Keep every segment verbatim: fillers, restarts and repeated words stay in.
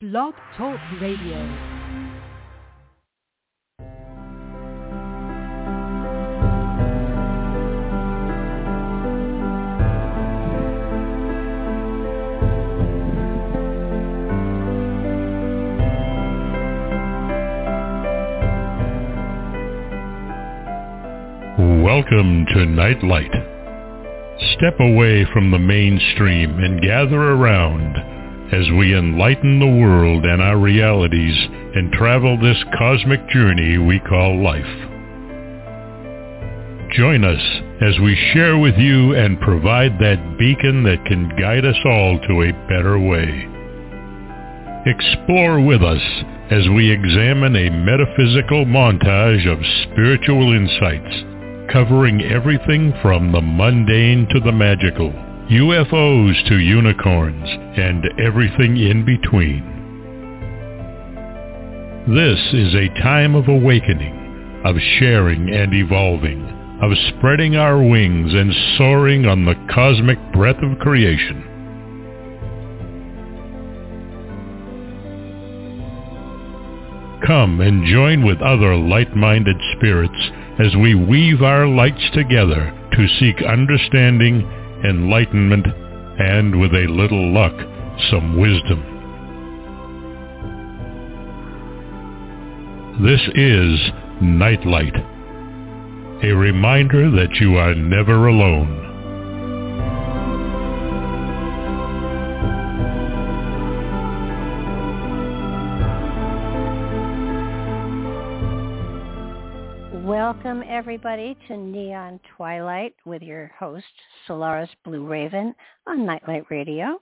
Blog Talk Radio. Welcome to Nightlight. Step away from the mainstream and gather around as we enlighten the world and our realities and travel this cosmic journey we call life. Join us as we share with you and provide that beacon that can guide us all to a better way. Explore with us as we examine a metaphysical montage of spiritual insights, covering everything from the mundane to the magical, U F Os to unicorns, and everything in between. This is a time of awakening, of sharing and evolving, of spreading our wings and soaring on the cosmic breath of creation. Come and join with other light-minded spirits as we weave our lights together to seek understanding, enlightenment, and with a little luck, some wisdom. This is Nightlight, a reminder that you are never alone. Welcome, everybody, to Neon Twilight with your host, Solaris Blue Raven, on Nightlight Radio.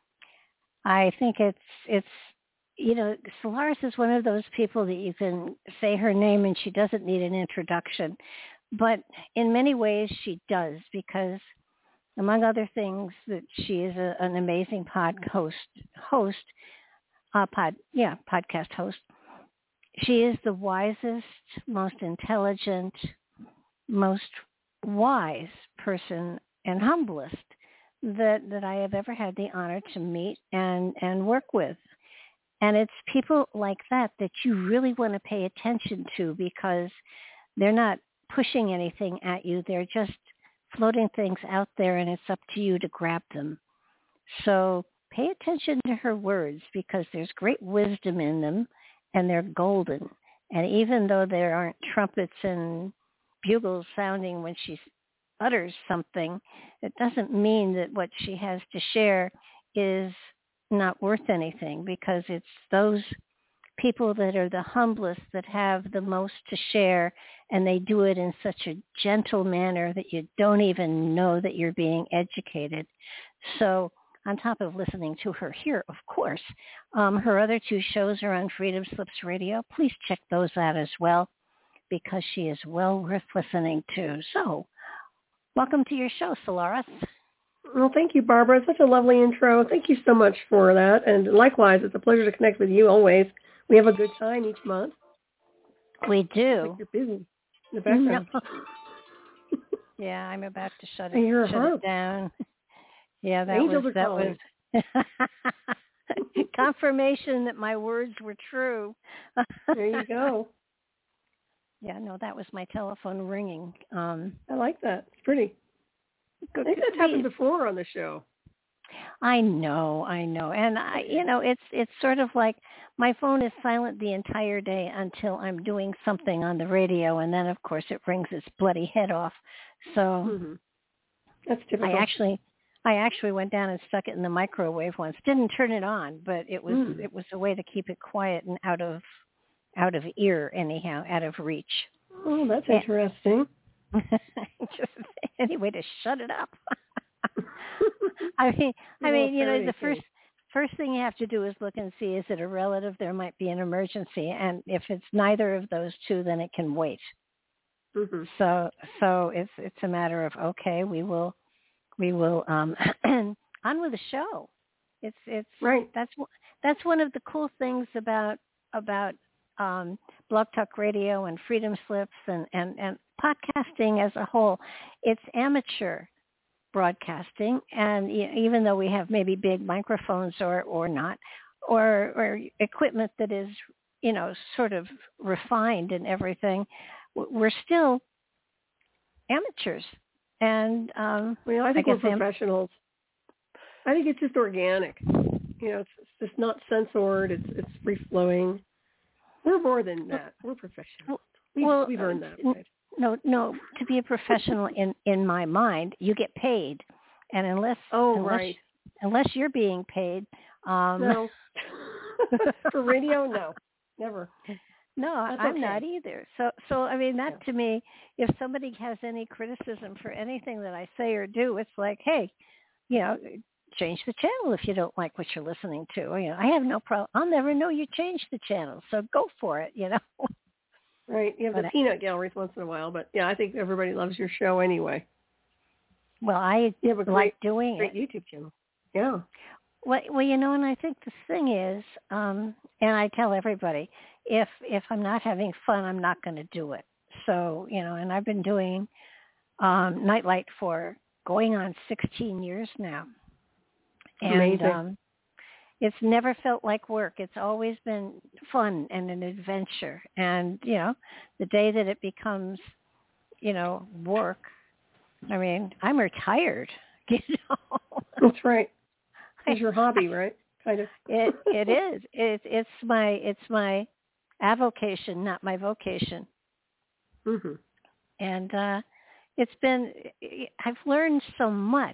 I think it's, it's, you know, Solaris is one of those people that you can say her name and she doesn't need an introduction. But in many ways she does, because among other things, that she is a, an amazing pod host, host, uh, pod, yeah, podcast host. She is the wisest, most intelligent, most wise person and humblest that, that I have ever had the honor to meet and, and work with. And it's people like that that you really want to pay attention to, because they're not pushing anything at you. They're just floating things out there, and it's up to you to grab them. So pay attention to her words, because there's great wisdom in them. And they're golden. And even though there aren't trumpets and bugles sounding when she utters something, it doesn't mean that what she has to share is not worth anything, because it's those people that are the humblest that have the most to share, and they do it in such a gentle manner that you don't even know that you're being educated. So on top of listening to her here, of course, um, her other two shows are on Freedom Slips Radio. Please check those out as well, because she is well worth listening to. So welcome to your show, Solaris. Well, thank you, Barbara. It's such a lovely intro. Thank you so much for that. And likewise, it's a pleasure to connect with you always. We have a good time each month. We do. Like you're busy in the background. No. Yeah, I'm about to shut And it, you're shut it down. Yeah, that Angels was are that calling. was confirmation that my words were true. There you go. Yeah, no, that was my telephone ringing. Um, I like that. It's pretty. Good, I think that's happened before on the show. I know, I know, and I, you know, it's it's sort of like my phone is silent the entire day until I'm doing something on the radio, and then of course it rings its bloody head off. So Mm-hmm. That's typical. I actually. I actually went down and stuck it in the microwave once. Didn't turn it on, but it was mm. it was a way to keep it quiet and out of out of ear, anyhow, out of reach. Oh, that's interesting. Just any way to shut it up. I mean, I mean, you know, the first first thing you have to do is look and see, is it a relative? There might be an emergency, and if it's neither of those two, then it can wait. Mm-hmm. So so it's it's a matter of, okay, we will. We will um, on with the show. It's it's right. That's that's one of the cool things about about um, Blog Talk Radio and Freedom Slips and, and, and podcasting as a whole. It's amateur broadcasting, and even though we have maybe big microphones or or not, or or equipment that is, you know, sort of refined and everything, we're still amateurs. And um, well, I think I we're guess am- professionals. I think it's just organic. You know, it's, it's just not censored. It's it's free flowing. We're more than that. We're professionals. We've, well, we've earned that. Right? No, no. To be a professional in, in my mind, you get paid, and unless oh unless, right, unless you're being paid, um, no. For radio, no, never. No, That's I'm okay. not either. So, so I mean, that yeah. to me, if somebody has any criticism for anything that I say or do, it's like, hey, you know, change the channel if you don't like what you're listening to. You know, I have no problem. I'll never know you changed the channel, so go for it. You know. Right. You have but the I, peanut galleries once in a while, but yeah, I think everybody loves your show anyway. Well, I you have a great, like doing great it. YouTube channel. Yeah. Well, well, you know, and I think the thing is, um, and I tell everybody, if if I'm not having fun, I'm not going to do it. So, you know, and I've been doing um, Nightlight for going on sixteen years now. And Amazing. um, it's never felt like work. It's always been fun and an adventure. And, you know, the day that it becomes, you know, work, I mean, I'm retired, you know. That's right. It's your hobby, right? Kind of. It it is. It it's my it's my avocation, not my vocation. Mhm. And uh, it's been I've learned so much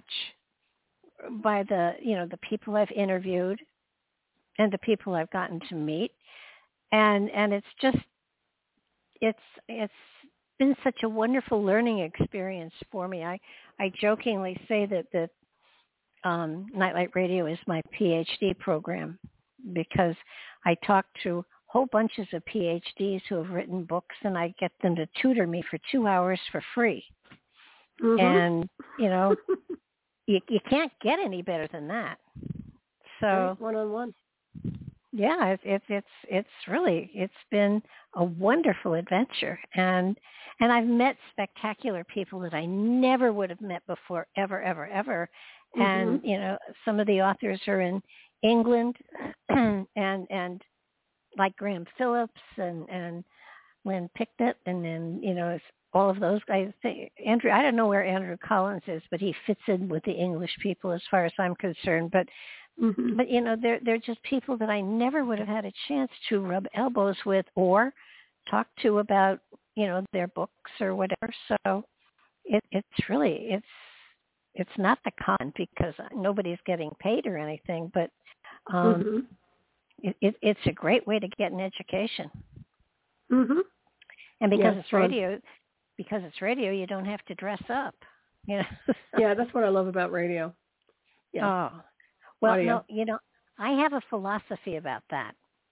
by the you know the people I've interviewed and the people I've gotten to meet, and and it's just it's it's been such a wonderful learning experience for me. I I jokingly say that that. Um, Nightlight Radio is my P H D program because I talk to whole bunches of P H Ds who have written books, and I get them to tutor me for two hours for free. Mm-hmm. And, you know, you, you can't get any better than that. So right. One-on-one. Yeah, it's it's it's it's really it's been a wonderful adventure, and and I've met spectacular people that I never would have met before, ever, ever, ever. Mm-hmm. And you know, some of the authors are in England, and and like Graham Phillips and and Lynn Picknett, and then you know all of those guys. Andrew, I don't know where Andrew Collins is, but he fits in with the English people as far as I'm concerned. But Mm-hmm. But, you know, they're, they're just people that I never would have had a chance to rub elbows with or talk to about, you know, their books or whatever. So it, it's really, it's it's not the con because nobody's getting paid or anything, but um, mm-hmm. it, it, it's a great way to get an education. Mm-hmm. And because yeah, it's radio, because it's radio, you don't have to dress up. You know? Yeah, that's what I love about radio. Yeah. Oh. Well, audio. No, you know, I have a philosophy about that.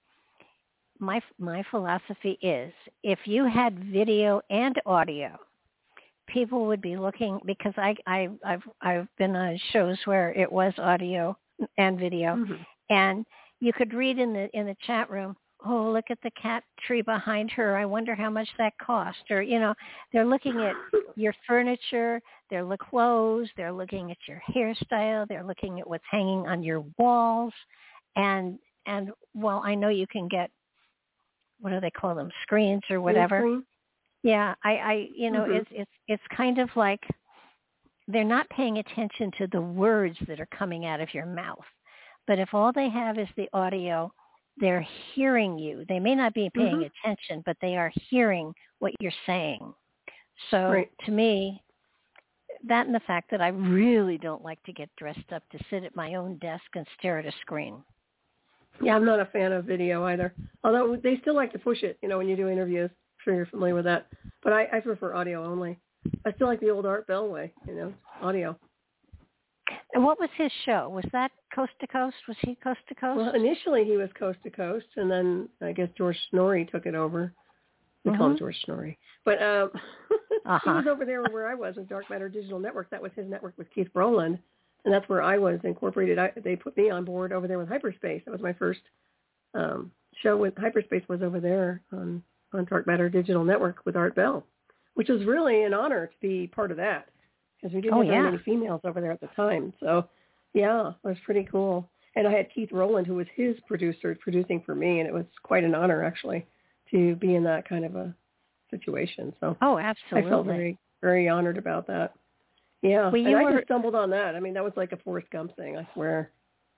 My my philosophy is if you had video and audio, people would be looking because I I I've I've been on shows where it was audio and video, mm-hmm. and you could read in the in the chat room, oh, look at the cat tree behind her. I wonder how much that cost. Or, you know, they're looking at your furniture, they're looking at clothes, they're looking at your hairstyle, they're looking at what's hanging on your walls. And, and well, I know you can get, what do they call them, screens or whatever. Screen? Yeah, I, I, you know, mm-hmm. it's, it's, it's kind of like they're not paying attention to the words that are coming out of your mouth. But if all they have is the audio, they're hearing you. They may not be paying mm-hmm. attention, but they are hearing what you're saying. So right. to me, that and the fact that I really don't like to get dressed up to sit at my own desk and stare at a screen. Yeah, I'm not a fan of video either. Although they still like to push it, you know, when you do interviews. I'm sure you're familiar with that. But I, I prefer audio only. I still like the old Art Bell way, you know, audio. And what was his show? Was that Coast to Coast? Was he Coast to Coast? Well, initially he was Coast to Coast, and then I guess George Snorri took it over. We mm-hmm. call him George Snorri. But um, uh-huh. he was over there where I was with Dark Matter Digital Network. That was his network with Keith Brolin, and that's where I was incorporated. I, they put me on board over there with Hyperspace. That was my first um, show with Hyperspace was over there on, on Dark Matter Digital Network with Art Bell, which was really an honor to be part of that. Because we didn't oh, have yeah. very many females over there at the time. So, yeah, it was pretty cool. And I had Keith Rowland, who was his producer, producing for me, and it was quite an honor, actually, to be in that kind of a situation. So oh, absolutely. I felt very, very honored about that. Yeah, well, and I were... just stumbled on that. I mean, that was like a Forrest Gump thing, I swear.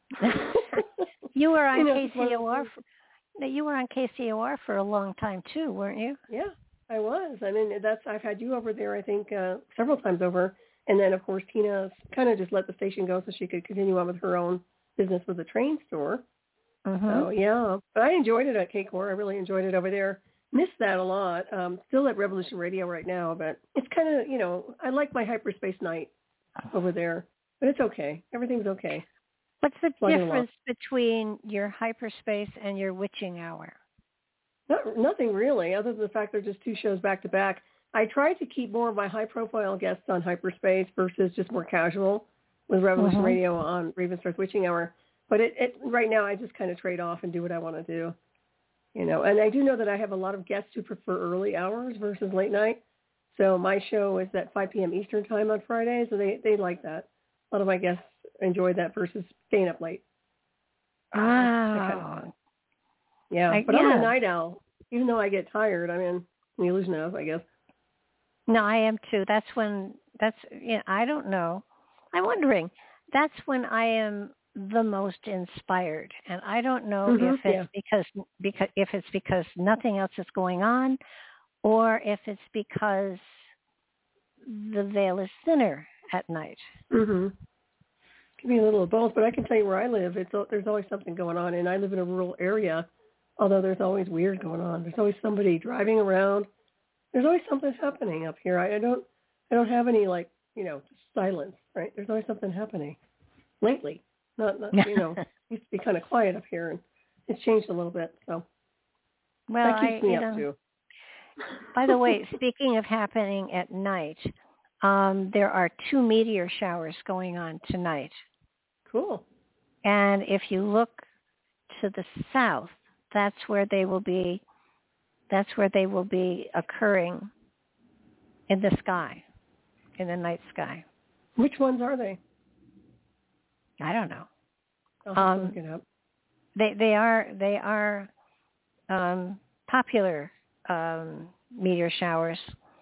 You were on you know, K C O R. For, you were on K C O R for a long time too, weren't you? Yeah, I was. I mean, that's I've had you over there, I think, uh, several times over. And then, of course, Tina kind of just let the station go so she could continue on with her own business with the train store. Mm-hmm. So, yeah. But I enjoyed it at K C O R. I really enjoyed it over there. Missed that a lot. Um, still at Revolution Radio right now, but it's kind of, you know, I like my hyperspace night over there. But it's okay. Everything's okay. What's the Plugging difference along. between your hyperspace and your witching hour? Not, nothing really, other than the fact they're just two shows back to back. I try to keep more of my high-profile guests on hyperspace versus just more casual with Revolution mm-hmm. Radio on Raven Star's Witching Hour. But it, it right now I just kind of trade off and do what I want to do, you know. And I do know that I have a lot of guests who prefer early hours versus late night. So my show is at five p.m. Eastern time on Fridays, so they they like that. A lot of my guests enjoy that versus staying up late. Oh. Kind of yeah, I, but yeah. I'm a night owl. Even though I get tired, I'm in the illusion of, I guess. No, I am too. That's when, that's, you know, I don't know. I'm wondering, that's when I am the most inspired. And I don't know mm-hmm, if it's yeah. because, because, if it's because nothing else is going on or if it's because the veil is thinner at night. Mm-hmm. It can be a little of both, but I can tell you where I live, it's there's always something going on. And I live in a rural area, although there's always weird going on. There's always somebody driving around. There's always something happening up here. I, I don't, I don't have any like, you know, silence. Right? There's always something happening. Lately, not, not you know, it used to be kind of quiet up here, and it's changed a little bit. So well, that keeps I, me you up know, too. By the way, speaking of happening at night, um, there are two meteor showers going on tonight. Cool. And if you look to the south, that's where they will be. That's where they will be occurring in the sky, in the night sky. Which ones are they? I don't know. I'll have um, to look it up. They they are they are um, popular um, meteor showers.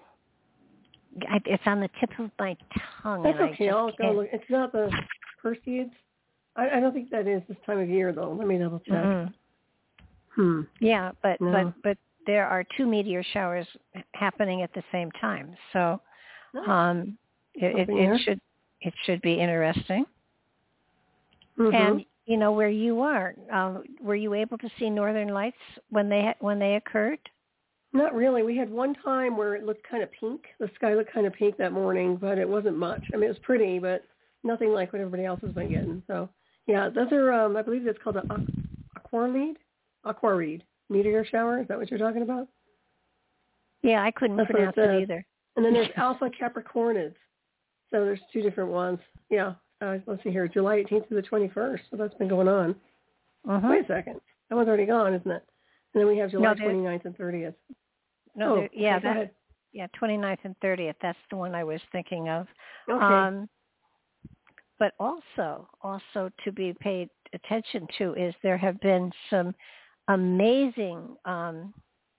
I, it's on the tip of my tongue. That's and okay. I I'll just go can't. look. It's not the Perseids. I, I don't think that is this time of year, though. Let me double check. Mm-hmm. Hmm. Yeah, but No. but but there are two meteor showers happening at the same time, so um, it, it, it should it should be interesting. Mm-hmm. And you know where you are, um, were you able to see northern lights when they when they occurred? Not really. We had one time where it looked kind of pink. The sky looked kind of pink that morning, but it wasn't much. I mean, it was pretty, but nothing like what everybody else has been getting. So, yeah, those are, um, I believe it's called an aquareed, aquareed meteor shower. Is that what you're talking about? Yeah, I couldn't That's pronounce it, it either. And then there's Alpha Capricornids. So there's two different ones. Yeah. Uh, let's see here, July eighteenth to the twenty-first. So that's been going on. Uh-huh. Wait a second. That one's already gone, isn't it? And then we have July no, twenty-ninth and thirtieth. No, oh, yeah, okay, that, yeah, twenty-ninth and thirtieth. That's the one I was thinking of. Okay. Um, but also, also to be paid attention to is there have been some amazing um,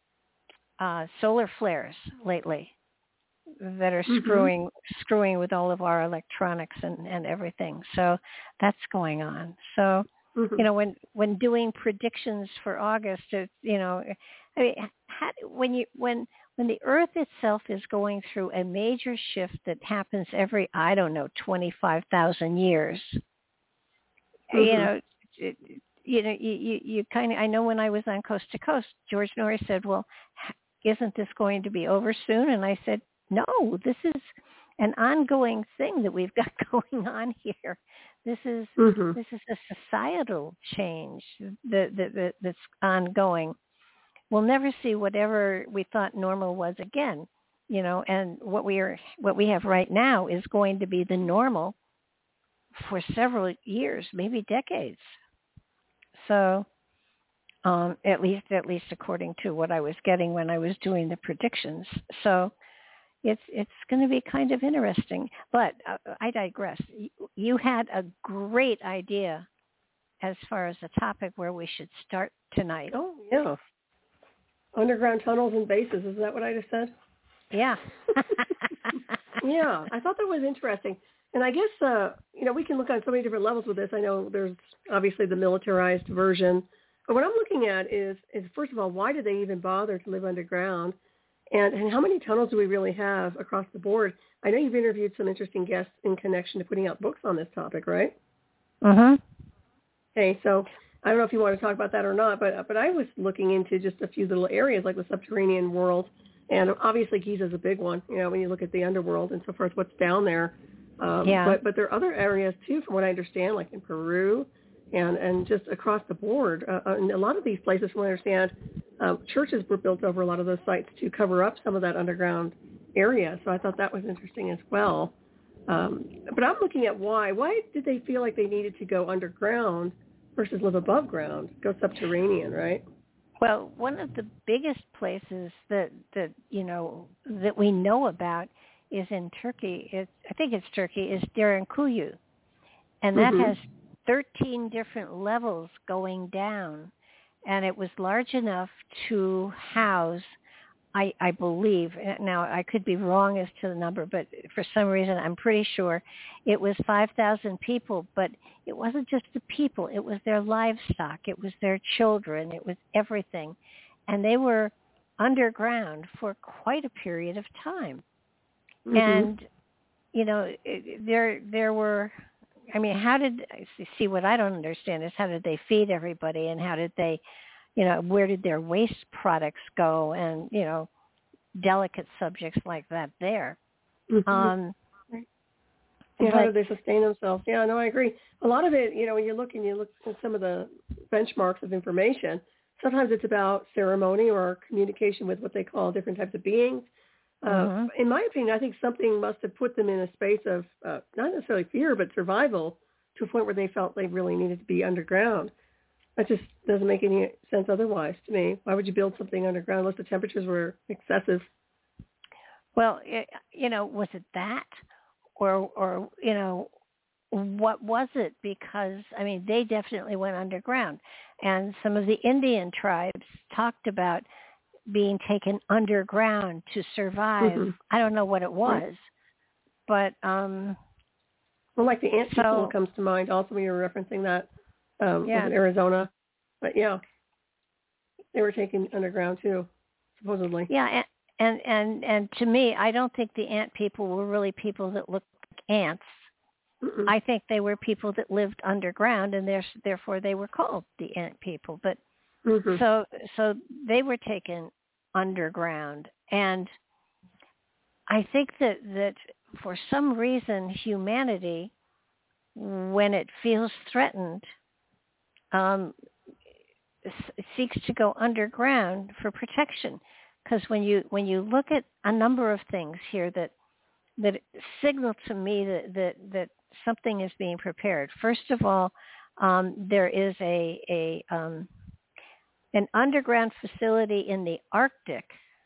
uh, solar flares lately that are mm-hmm. screwing screwing with all of our electronics and, and everything. So that's going on. So, mm-hmm. you know, when when doing predictions for August, it, you know, I mean, how, when you when when the Earth itself is going through a major shift that happens every, I don't know, twenty-five thousand years, mm-hmm. you know, it, you know, you, you, you kind of, I know when I was on Coast to Coast, George Norrie said, well, isn't this going to be over soon? And I said, no, this is an ongoing thing that we've got going on here. This is mm-hmm. this is a societal change that, that, that that's ongoing. We'll never see whatever we thought normal was again, you know. And what we are what we have right now is going to be the normal for several years, maybe decades. So, um, at least at least according to what I was getting when I was doing the predictions. So. It's it's going to be kind of interesting, but uh, I digress. You, you had a great idea as far as a topic where we should start tonight. Oh, yeah. Underground tunnels and bases. Is that what I just said? Yeah. Yeah, I thought that was interesting. And I guess, uh, you know, we can look on so many different levels with this. I know there's obviously the militarized version. But what I'm looking at is, is first of all, why did they even bother to live underground? And, and how many tunnels do we really have across the board? I know you've interviewed some interesting guests in connection to putting out books on this topic, right? Mm-hmm. Okay, so I don't know if you want to talk about that or not, but but I was looking into just a few little areas like the subterranean world, and obviously Giza's a big one, you know, when you look at the underworld and so forth, what's down there. Um, yeah. But, but there are other areas, too, from what I understand, like in Peru and, and just across the board. Uh, and a lot of these places, from what I understand, um, churches were built over a lot of those sites to cover up some of that underground area. So I thought that was interesting as well. Um, but I'm looking at why. Why did they feel like they needed to go underground versus live above ground, go subterranean, right? Well, one of the biggest places that, that you know, that we know about is in Turkey. It's, I think it's Turkey, is Derinkuyu. And that mm-hmm. has thirteen different levels going down. And it was large enough to house, I, I believe, now I could be wrong as to the number, but for some reason I'm pretty sure it was five thousand people, but it wasn't just the people, it was their livestock, it was their children, it was everything. And they were underground for quite a period of time. Mm-hmm. And, you know, there there were, I mean, how did, see what I don't understand is how did they feed everybody and how did they, you know, where did their waste products go and, you know, delicate subjects like that there. Mm-hmm. Um, yeah, how do they sustain themselves? Yeah, no, I agree. A lot of it, you know, when you look and you look at some of the benchmarks of information, sometimes it's about ceremony or communication with what they call different types of beings. Uh, mm-hmm. In my opinion, I think something must have put them in a space of uh, not necessarily fear, but survival to a point where they felt they really needed to be underground. That just doesn't make any sense otherwise to me. Why would you build something underground unless the temperatures were excessive? Well, it, you know, was it that? Or, or, you know, what was it? Because, I mean, they definitely went underground. And some of the Indian tribes talked about being taken underground to survive. Mm-hmm. I don't know what it was, but... Um, well, like the ant so, people comes to mind also when you were referencing that. Um, yeah. Was it Arizona? But, yeah, they were taken underground, too, supposedly. Yeah, and, and, and, and to me, I don't think the ant people were really people that looked like ants. Mm-mm. I think they were people that lived underground, and therefore they were called the ant people. But mm-hmm. so so they were taken underground. And I think that, that for some reason humanity, when it feels threatened, um, seeks to go underground for protection. Because when you when you look at a number of things here that that signal to me that, that, that something is being prepared. First of all, um, there is a, a um, an underground facility in the Arctic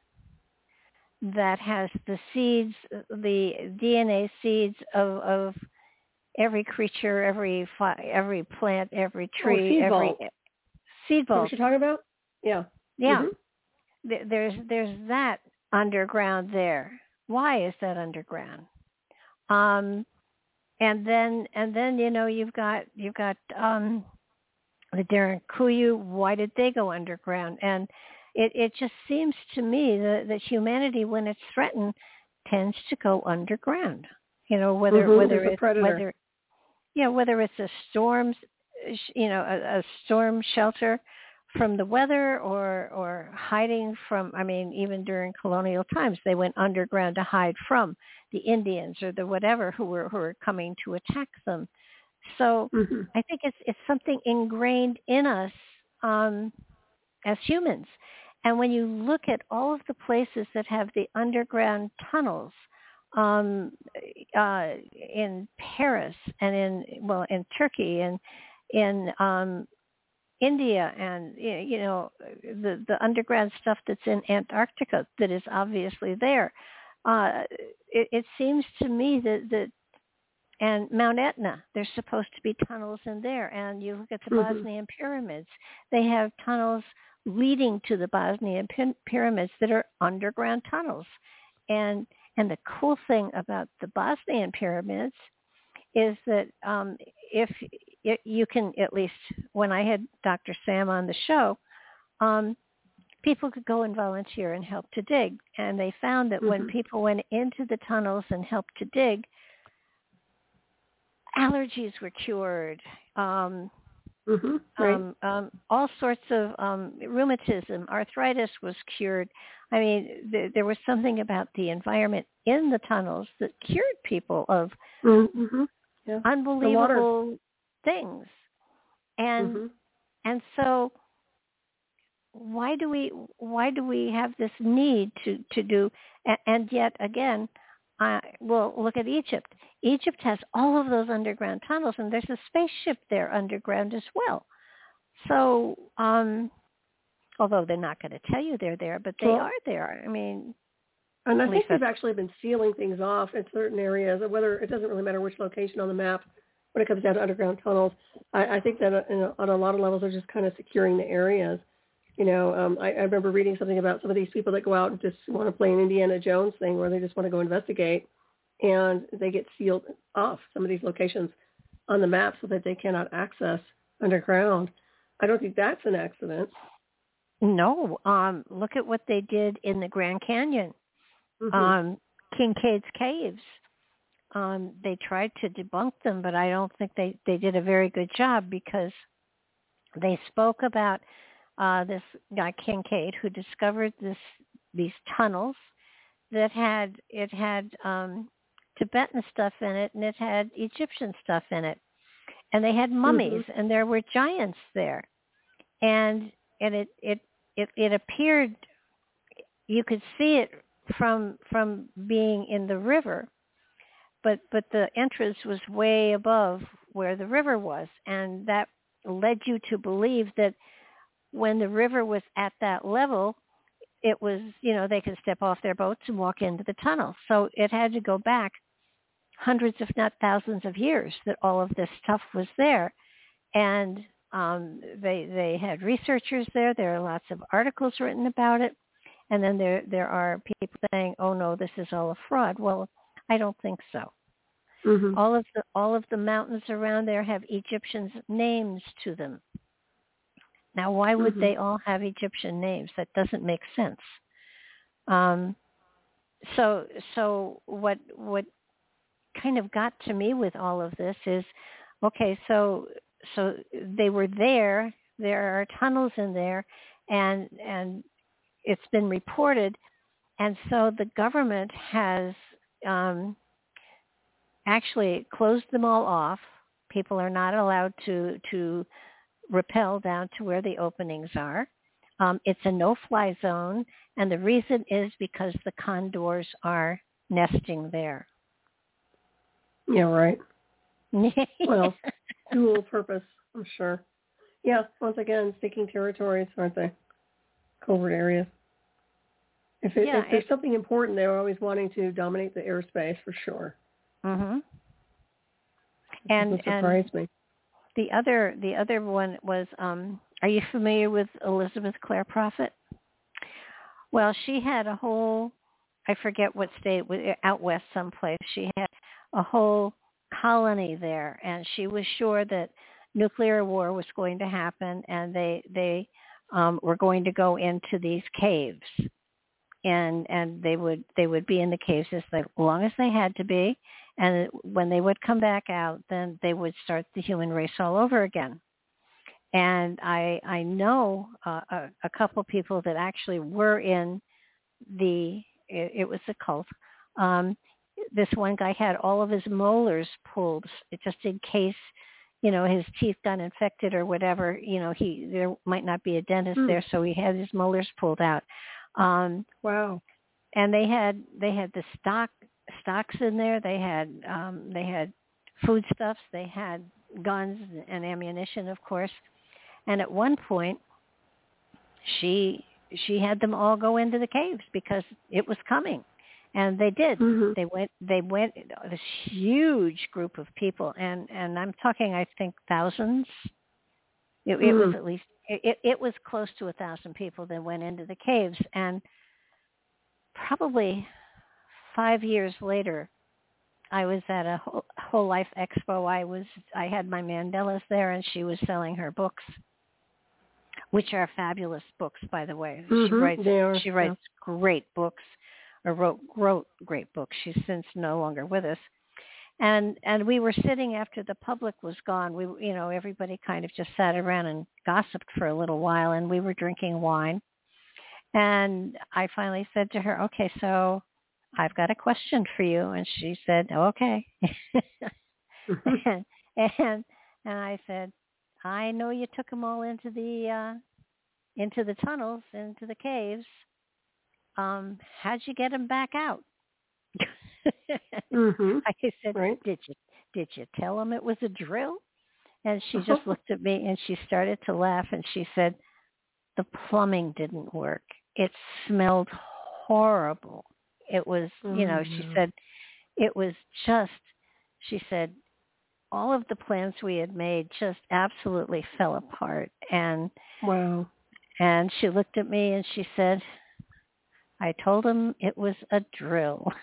that has the seeds, the D N A seeds of, of every creature, every every plant, every tree, oh, seed every vault. seed vault. What you're talking about? Yeah. Yeah. Mm-hmm. There's there's that underground there. Why is that underground? Um, and then and then you know you've got you've got um, the Derinkuyu. Why did they go underground? And it, it just seems to me that, that humanity, when it's threatened, tends to go underground. You know, whether mm-hmm, whether it's predator. whether yeah whether it's a storm, you know, a, a storm shelter from the weather or or hiding from, I mean, even during colonial times, they went underground to hide from the Indians or the whatever who were who were coming to attack them. So mm-hmm. I think it's it's something ingrained in us um, as humans. And when you look at all of the places that have the underground tunnels um, uh, in Paris and in, well, in Turkey and in um, India and, you know, the, the underground stuff that's in Antarctica that is obviously there, uh, it, it seems to me that, that and Mount Etna, there's supposed to be tunnels in there. And you look at the mm-hmm. Bosnian pyramids, they have tunnels leading to the Bosnian py- pyramids that are underground tunnels. And and the cool thing about the Bosnian pyramids is that um, if it, you can, at least when I had Doctor Sam on the show, um, people could go and volunteer and help to dig. And they found that mm-hmm. when people went into the tunnels and helped to dig, allergies were cured. Um, mm-hmm. right. um, um, all sorts of um, rheumatism, arthritis was cured. I mean, th- there was something about the environment in the tunnels that cured people of mm-hmm. yeah. unbelievable things. And mm-hmm. and so why do we why do we have this need to, to do, and, and yet again, uh, well, look at Egypt. Egypt has all of those underground tunnels, and there's a spaceship there underground as well. So, um, although they're not going to tell you they're there, but they well, are there. I mean, and I think they've actually been sealing things off in certain areas. Whether it doesn't really matter which location on the map when it comes down to underground tunnels. I, I think that uh, you know, on a lot of levels, they're just kind of securing the areas. You know, um, I, I remember reading something about some of these people that go out and just want to play an Indiana Jones thing, where they just want to go investigate, and they get sealed off some of these locations on the map so that they cannot access underground. I don't think that's an accident. No. Um, look at what they did in the Grand Canyon, mm-hmm. um, Kincaid's Caves. Um, they tried to debunk them, but I don't think they, they did a very good job, because they spoke about uh, this guy Kincaid, who discovered this these tunnels that had it had um, Tibetan stuff in it, and it had Egyptian stuff in it, and they had mummies, mm-hmm. and there were giants there, and and it it, it it appeared, you could see it from from being in the river, but but the entrance was way above where the river was, and that led you to believe that when the river was at that level, it was, you know, they could step off their boats and walk into the tunnel. So it had to go back hundreds, if not thousands of years that all of this stuff was there. And um, they they had researchers there. There are lots of articles written about it. And then there there are people saying, oh, no, this is all a fraud. Well, I don't think so. Mm-hmm. All of the all of the mountains around there have Egyptian names to them. Now, why would mm-hmm. they all have Egyptian names? That doesn't make sense. Um, so, so what what kind of got to me with all of this is, okay, so so they were there. There are tunnels in there, and and it's been reported, and so the government has um, actually closed them all off. People are not allowed to to. rappel down to where the openings are. Um, it's a no-fly zone, and the reason is because the condors are nesting there. Yeah, right. Well, dual purpose, I'm sure. Yeah, once again, sticking territories, aren't they? Covert areas. If, it, yeah, if there's it, something important, they're always wanting to dominate the airspace, for sure. Mm-hmm. It and doesn't surprise and me. The other, the other one was, um, are you familiar with Elizabeth Clare Prophet? Well, she had a whole, I forget what state, out west someplace. She had a whole colony there, and she was sure that nuclear war was going to happen, and they they um, were going to go into these caves, and and they would they would be in the caves as long as they had to be. And when they would come back out, then they would start the human race all over again. And I I know uh, a, a couple people that actually were in the, it, it was a cult. Um, this one guy had all of his molars pulled just in case, you know, his teeth got infected or whatever. You know, he there might not be a dentist mm. there, so he had his molars pulled out. Um, wow. And they had they had the stock. stocks in there. They had um, they had foodstuffs. They had guns and ammunition, of course. And at one point, she she had them all go into the caves because it was coming, And they did. Mm-hmm. They went. They went. This huge group of people, and and I'm talking, I think, thousands. It, mm-hmm. it was at least. It, it was close to a thousand people that went into the caves, and probably five years later, I was at a whole, whole life expo. I was. I had my Mandelas there, and she was selling her books, which are fabulous books, by the way. Mm-hmm. She writes. They are, she writes yeah. great books. Or wrote wrote great books. She's since no longer with us, and and we were sitting after the public was gone. We you know everybody kind of just sat around and gossiped for a little while, and we were drinking wine. And I finally said to her, "Okay, so I've got a question for you." And she said, "Okay." and, and and I said, "I know you took them all into the uh, into the tunnels, into the caves. Um, how'd you get them back out?" mm-hmm. I said, right. "Did you did you tell them it was a drill?" And she Uh-huh. just looked at me and she started to laugh and she said, "The plumbing didn't work. It smelled horrible. It was, oh, you know," no. she said, "it was just," she said, "all of the plans we had made just absolutely fell apart." And wow. and she looked at me and she said, "I told him it was a drill."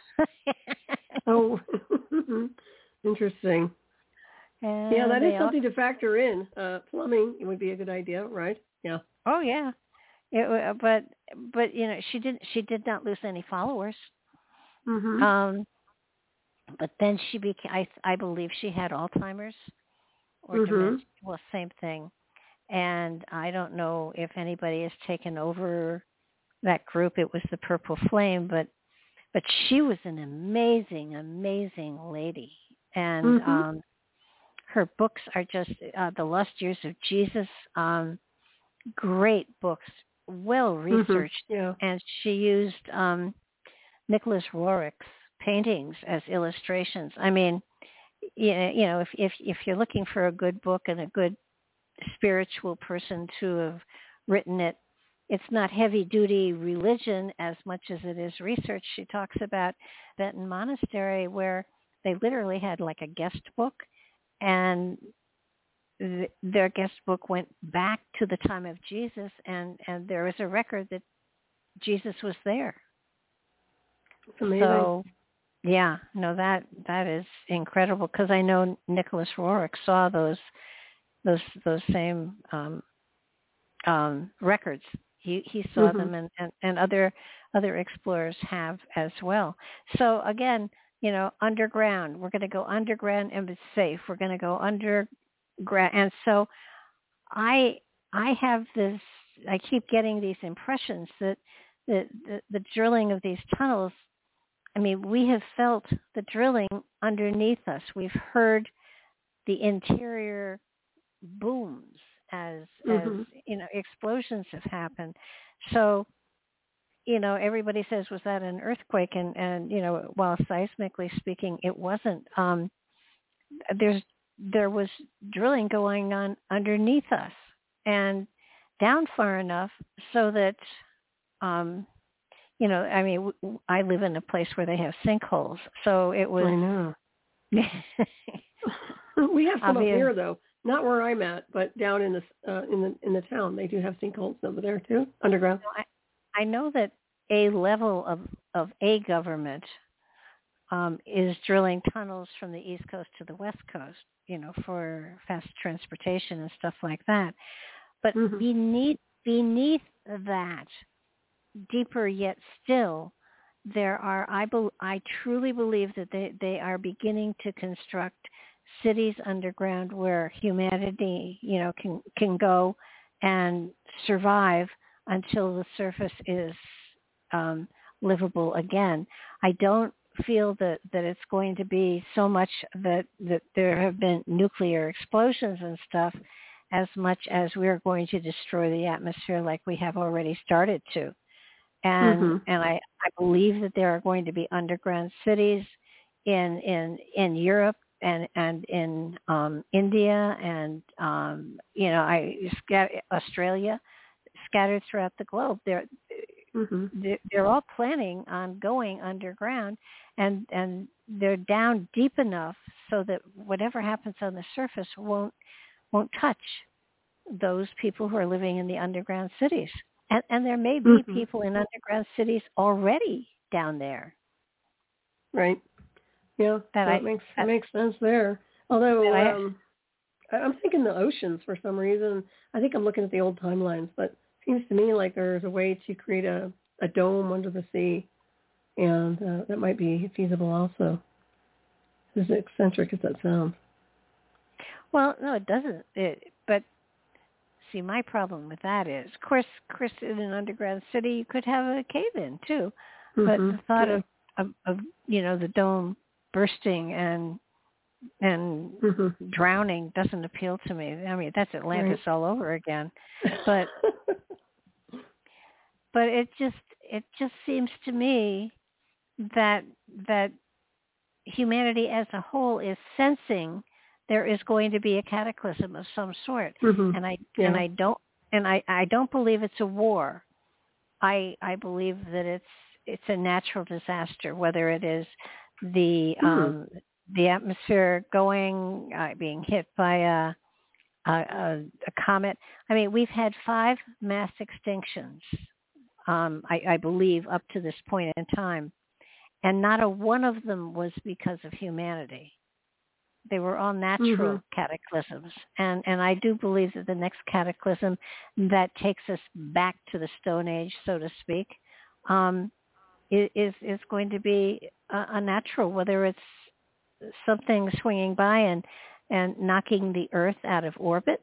Oh, interesting. And yeah, that is all, something to factor in. Uh, plumbing would be a good idea, right? Yeah. oh yeah, it, but but you know she didn't she did not lose any followers. Mm-hmm. Um, but then she became I I believe she had Alzheimer's or mm-hmm. dementia. Well, same thing. And I don't know if anybody has taken over that group. It was the Purple Flame, but but she was an amazing, amazing lady, and mm-hmm. um, her books are just uh, The Lost Years of Jesus. Um, great books, well researched, mm-hmm. yeah. and she used um, Nicholas Roerich's paintings as illustrations. I mean, you know, if if if you're looking for a good book and a good spiritual person to have written it, it's not heavy-duty religion as much as it is research. She talks about Benton Monastery where they literally had like a guest book, and th- their guest book went back to the time of Jesus, and, and there was a record that Jesus was there. It's amazing. So, yeah, no, that that is incredible because I know Nicholas Roerich saw those those those same um, um, records. He he saw mm-hmm. them, and, and, and other other explorers have as well. So again, you know, underground. We're going to go underground and it's safe. We're going to go underground, and so I I have this. I keep getting these impressions that the the, the drilling of these tunnels. I mean, we have felt the drilling underneath us. We've heard the interior booms as mm-hmm. as you know explosions have happened. So you know everybody says, was that an earthquake? And and you know while seismically speaking it wasn't. Um, there's there was drilling going on underneath us and down far enough so that um, you know I mean w- I live in a place where they have sinkholes, so it was. I know. We have some up here though. Not where I'm at, but down in the uh, in the in the town, they do have sinkholes over there too, underground. I, I know that a level of of a government um, is drilling tunnels from the East Coast to the West Coast, you know, for fast transportation and stuff like that. But mm-hmm. beneath beneath that, deeper yet still, there are. I be, I truly believe that they, they are beginning to construct cities underground where humanity, you know, can can go and survive until the surface is um, livable again. I don't feel that, that it's going to be so much that, that there have been nuclear explosions and stuff as much as we're going to destroy the atmosphere like we have already started to. And mm-hmm. and I, I believe that there are going to be underground cities in in, in Europe and and in um, India and um, you know I Australia, scattered throughout the globe. There, mm-hmm. they're all planning on going underground, and and they're down deep enough so that whatever happens on the surface won't won't touch those people who are living in the underground cities. And, and there may be mm-hmm. people in underground cities already down there. Right. Yeah, that, that I, makes that, makes sense there. Although um, I, I'm thinking the oceans for some reason. I think I'm looking at the old timelines, but it seems to me like there's a way to create a, a dome under the sea, and uh, that might be feasible also. As eccentric as that sounds. Well, no, it doesn't. It, but see, my problem with that is, of course, Chris, in an underground city, you could have a cave-in too. Mm-hmm. But the thought yeah. of, of, of, you know, the dome bursting and and mm-hmm. drowning doesn't appeal to me. I mean, that's Atlantis right. all over again. But but it just it just seems to me that that humanity as a whole is sensing there is going to be a cataclysm of some sort, mm-hmm. and I yeah. and I don't and I, I don't believe it's a war. I I believe that it's it's a natural disaster, whether it is the mm. um, the atmosphere going uh, being hit by a, a a a comet. I mean, we've had five mass extinctions, um, I, I believe, up to this point in time, and not a one of them was because of humanity. They were all natural mm-hmm. cataclysms. And, and I do believe that the next cataclysm that takes us back to the Stone Age, so to speak, um, is, is going to be a, a natural, whether it's something swinging by and, and knocking the Earth out of orbit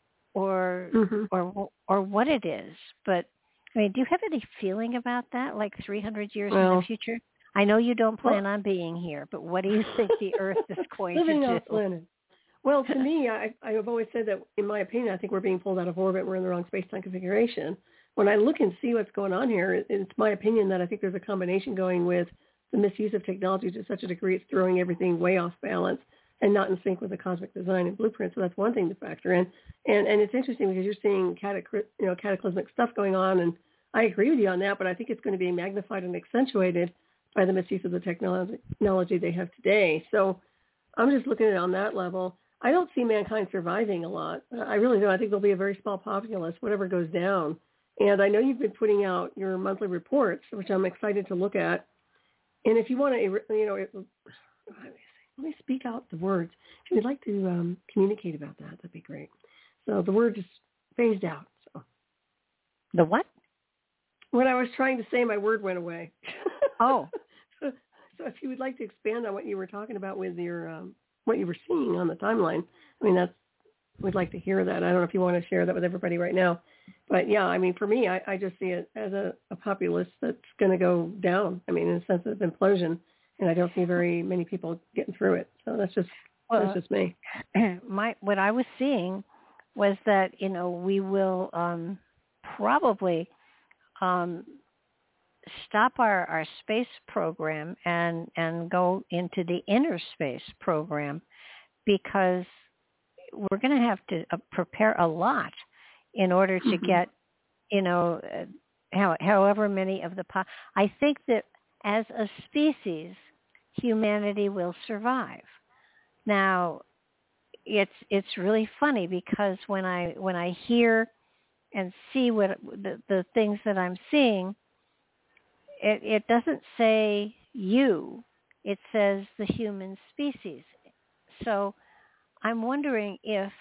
or, mm-hmm. or, or what it is. But, I mean, do you have any feeling about that, like three hundred years well, in the future? I know you don't plan well, on being here, but what do you think the Earth is going to do? Planet. Well, to me, I, I've always said that, in my opinion, I think we're being pulled out of orbit. We're in the wrong space-time configuration. When I look and see what's going on here, it's my opinion that I think there's a combination going with the misuse of technology to such a degree it's throwing everything way off balance and not in sync with the cosmic design and blueprint. So that's one thing to factor in. And and it's interesting because you're seeing catacly- you know, cataclysmic stuff going on, and I agree with you on that, but I think it's going to be magnified and accentuated by the misuse of the technology they have today. So I'm just looking at it on that level. I don't see mankind surviving a lot. I really don't. I think there'll be a very small populace, whatever goes down. And I know you've been putting out your monthly reports, which I'm excited to look at. And if you want to, you know, it, let me speak out the words. If you'd like to um, communicate about that, that'd be great. So the word is phased out. So the what? When I was trying to say, my word went away. Oh. so, so if you would like to expand on what you were talking about with your, um, what you were seeing on the timeline, I mean, that's, we'd like to hear that. I don't know if you want to share that with everybody right now. But yeah, I mean, for me, I, I just see it as a, a populace that's going to go down. I mean, in a sense of implosion, and I don't see very many people getting through it. So that's just, well, that's just me. My, what I was seeing was that, you know, we will um, probably um, stop our, our space program and, and go into the inner space program, because we're going to have to uh, prepare a lot in order to mm-hmm. get, you know, uh, how, however many of the, po- I think that as a species, humanity will survive. Now, it's it's really funny because when I when I hear and see what the, the things that I'm seeing, it, it doesn't say you, it says the human species. So I'm wondering if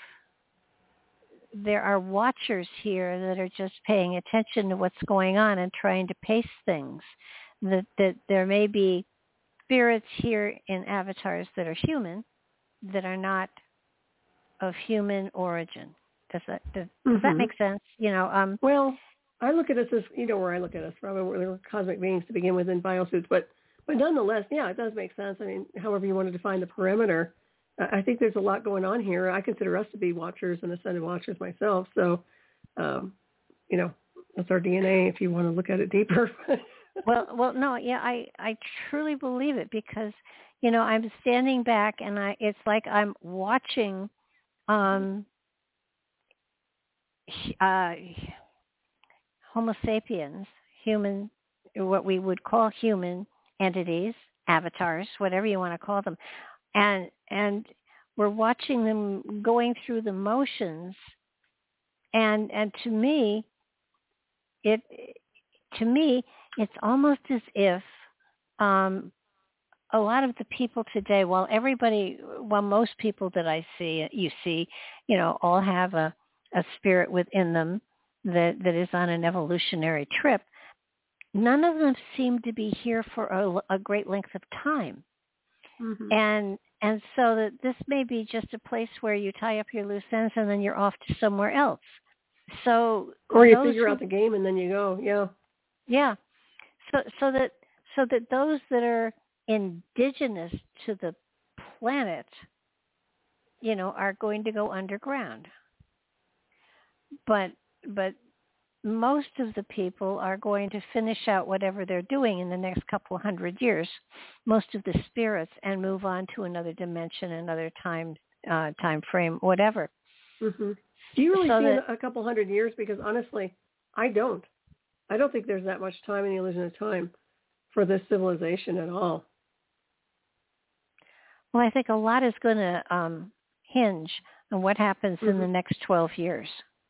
there are watchers here that are just paying attention to what's going on and trying to pace things, that, that there may be spirits here in avatars that are human, that are not of human origin. Does that does, mm-hmm. does that make sense? You know, um, well, I look at us as, you know, where I look at us, probably we're cosmic beings to begin with in biosuits, but but nonetheless, yeah, it does make sense. I mean, however you want to define the perimeter, I think there's a lot going on here. I consider us to be watchers and ascended watchers myself. So, um, you know, that's our D N A if you want to look at it deeper. well, well, no, yeah, I, I truly believe it because, you know, I'm standing back and I, it's like I'm watching um, uh, Homo sapiens, human, what we would call human entities, avatars, whatever you want to call them, and and we're watching them going through the motions, and and to me, it to me it's almost as if um, a lot of the people today, while everybody, while most people that I see, you see, you know, all have a, a spirit within them that, that is on an evolutionary trip, none of them seem to be here for a, a great length of time. Mm-hmm. And and so that this may be just a place where you tie up your loose ends and then you're off to somewhere else. So or you figure who, out the game and then you go, yeah. Yeah. So so that so that those that are indigenous to the planet, you know, are going to go underground. But but most of the people are going to finish out whatever they're doing in the next couple of hundred years, most of the spirits, and move on to another dimension, another time uh, time frame, whatever. Mm-hmm. Do you really so see that, a couple hundred years? Because honestly, I don't. I don't think there's that much time in the illusion of time for this civilization at all. Well, I think a lot is going to um, hinge on what happens mm-hmm. in the next twelve years.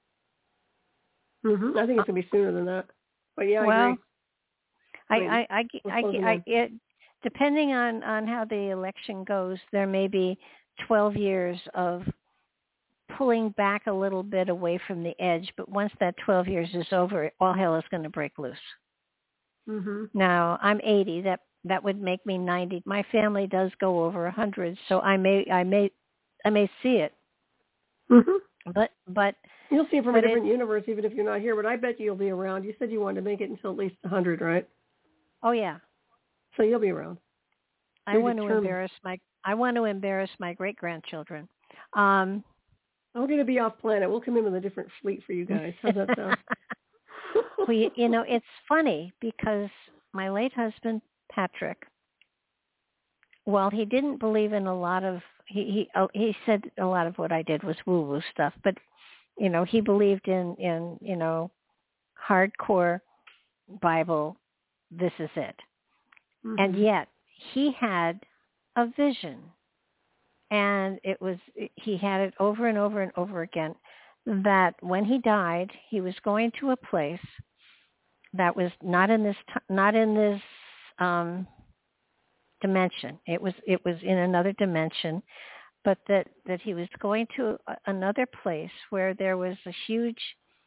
Mm-hmm. I think it's going to be sooner than that. But yeah, I well, agree. I, I, I, I, I, I, it, depending on, on how the election goes, there may be twelve years of pulling back a little bit away from the edge. But once that twelve years is over, all hell is going to break loose. Mm-hmm. Now, I'm eighty. That that would make me ninety. My family does go over one hundred, so I may, I may, I may see it. Mm-hmm. But, but. You'll see it from a different it, universe, even if you're not here. But I bet you'll be around. You said you wanted to make it until at least one hundred, right? Oh yeah. So you'll be around. I you're want determined. to embarrass my. I want to embarrass my great grandchildren. Um, I'm going to be off planet. We'll come in with a different fleet for you guys. How's that sound? Well, you, you know, it's funny because my late husband Patrick, while he didn't believe in a lot of, he he he said a lot of what I did was woo woo stuff, but. You know, he believed in, in, you know, hardcore Bible, this is it. Mm-hmm. And yet he had a vision. And it was, he had it over and over and over again, that when he died, he was going to a place that was not in this, not in this um, dimension. It was, it was in another dimension. But that, that he was going to another place where there was a huge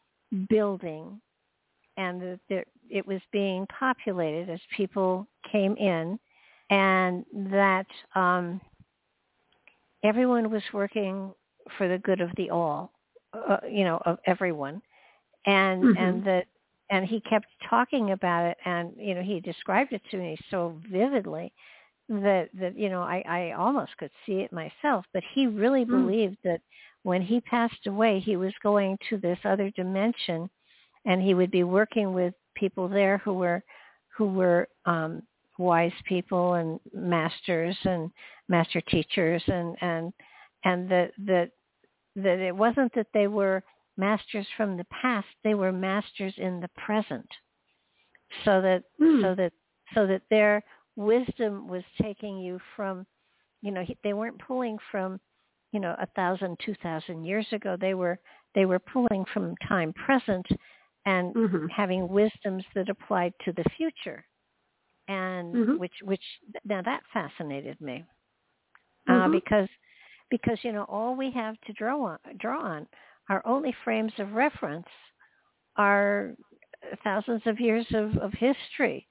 building and that there, it was being populated as people came in, and that um, everyone was working for the good of the all, uh, you know, of everyone. And mm-hmm. and that and he kept talking about it, and, you know, he described it to me so vividly that, that you know, I, I almost could see it myself. But he really mm. believed that when he passed away, he was going to this other dimension, and he would be working with people there who were who were um, wise people and masters and master teachers, and and and that that that it wasn't that they were masters from the past; they were masters in the present. So that mm. so that so that their wisdom was taking you from, you know, they weren't pulling from, you know, a thousand, two thousand years ago. They were they were pulling from time present and mm-hmm. having wisdoms that applied to the future, and mm-hmm. which which now that fascinated me uh, mm-hmm. because because you know all we have to draw on draw on our only frames of reference are thousands of years of, of history.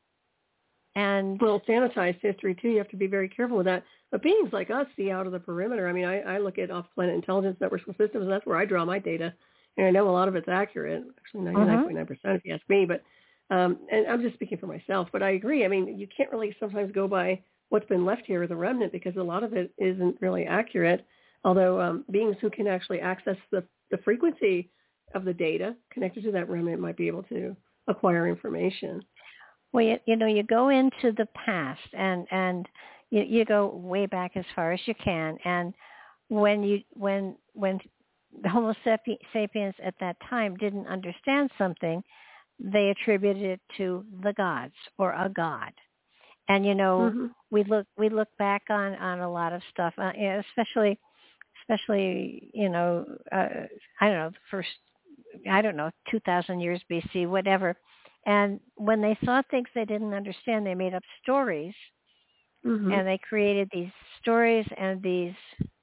And well, sanitized history too. You have to be very careful with that. But beings like us see out of the perimeter. I mean, I, I look at off-planet intelligence networks and systems, and that's where I draw my data. And I know a lot of it's accurate, actually ninety-nine point nine percent if you ask me. But um, and I'm just speaking for myself. But I agree. I mean, you can't really sometimes go by what's been left here as a remnant, because a lot of it isn't really accurate. Although um, beings who can actually access the, the frequency of the data connected to that remnant might be able to acquire information. Well, you, you know, you go into the past and, and you, you go way back as far as you can. And when you when when the Homo sapiens at that time didn't understand something, they attributed it to the gods or a god. And you know, mm-hmm. we look we look back on, on a lot of stuff, uh, especially especially you know, uh, I don't know, the first I don't know, two thousand years B C, whatever. And when they saw things they didn't understand, they made up stories, mm-hmm. and they created these stories and these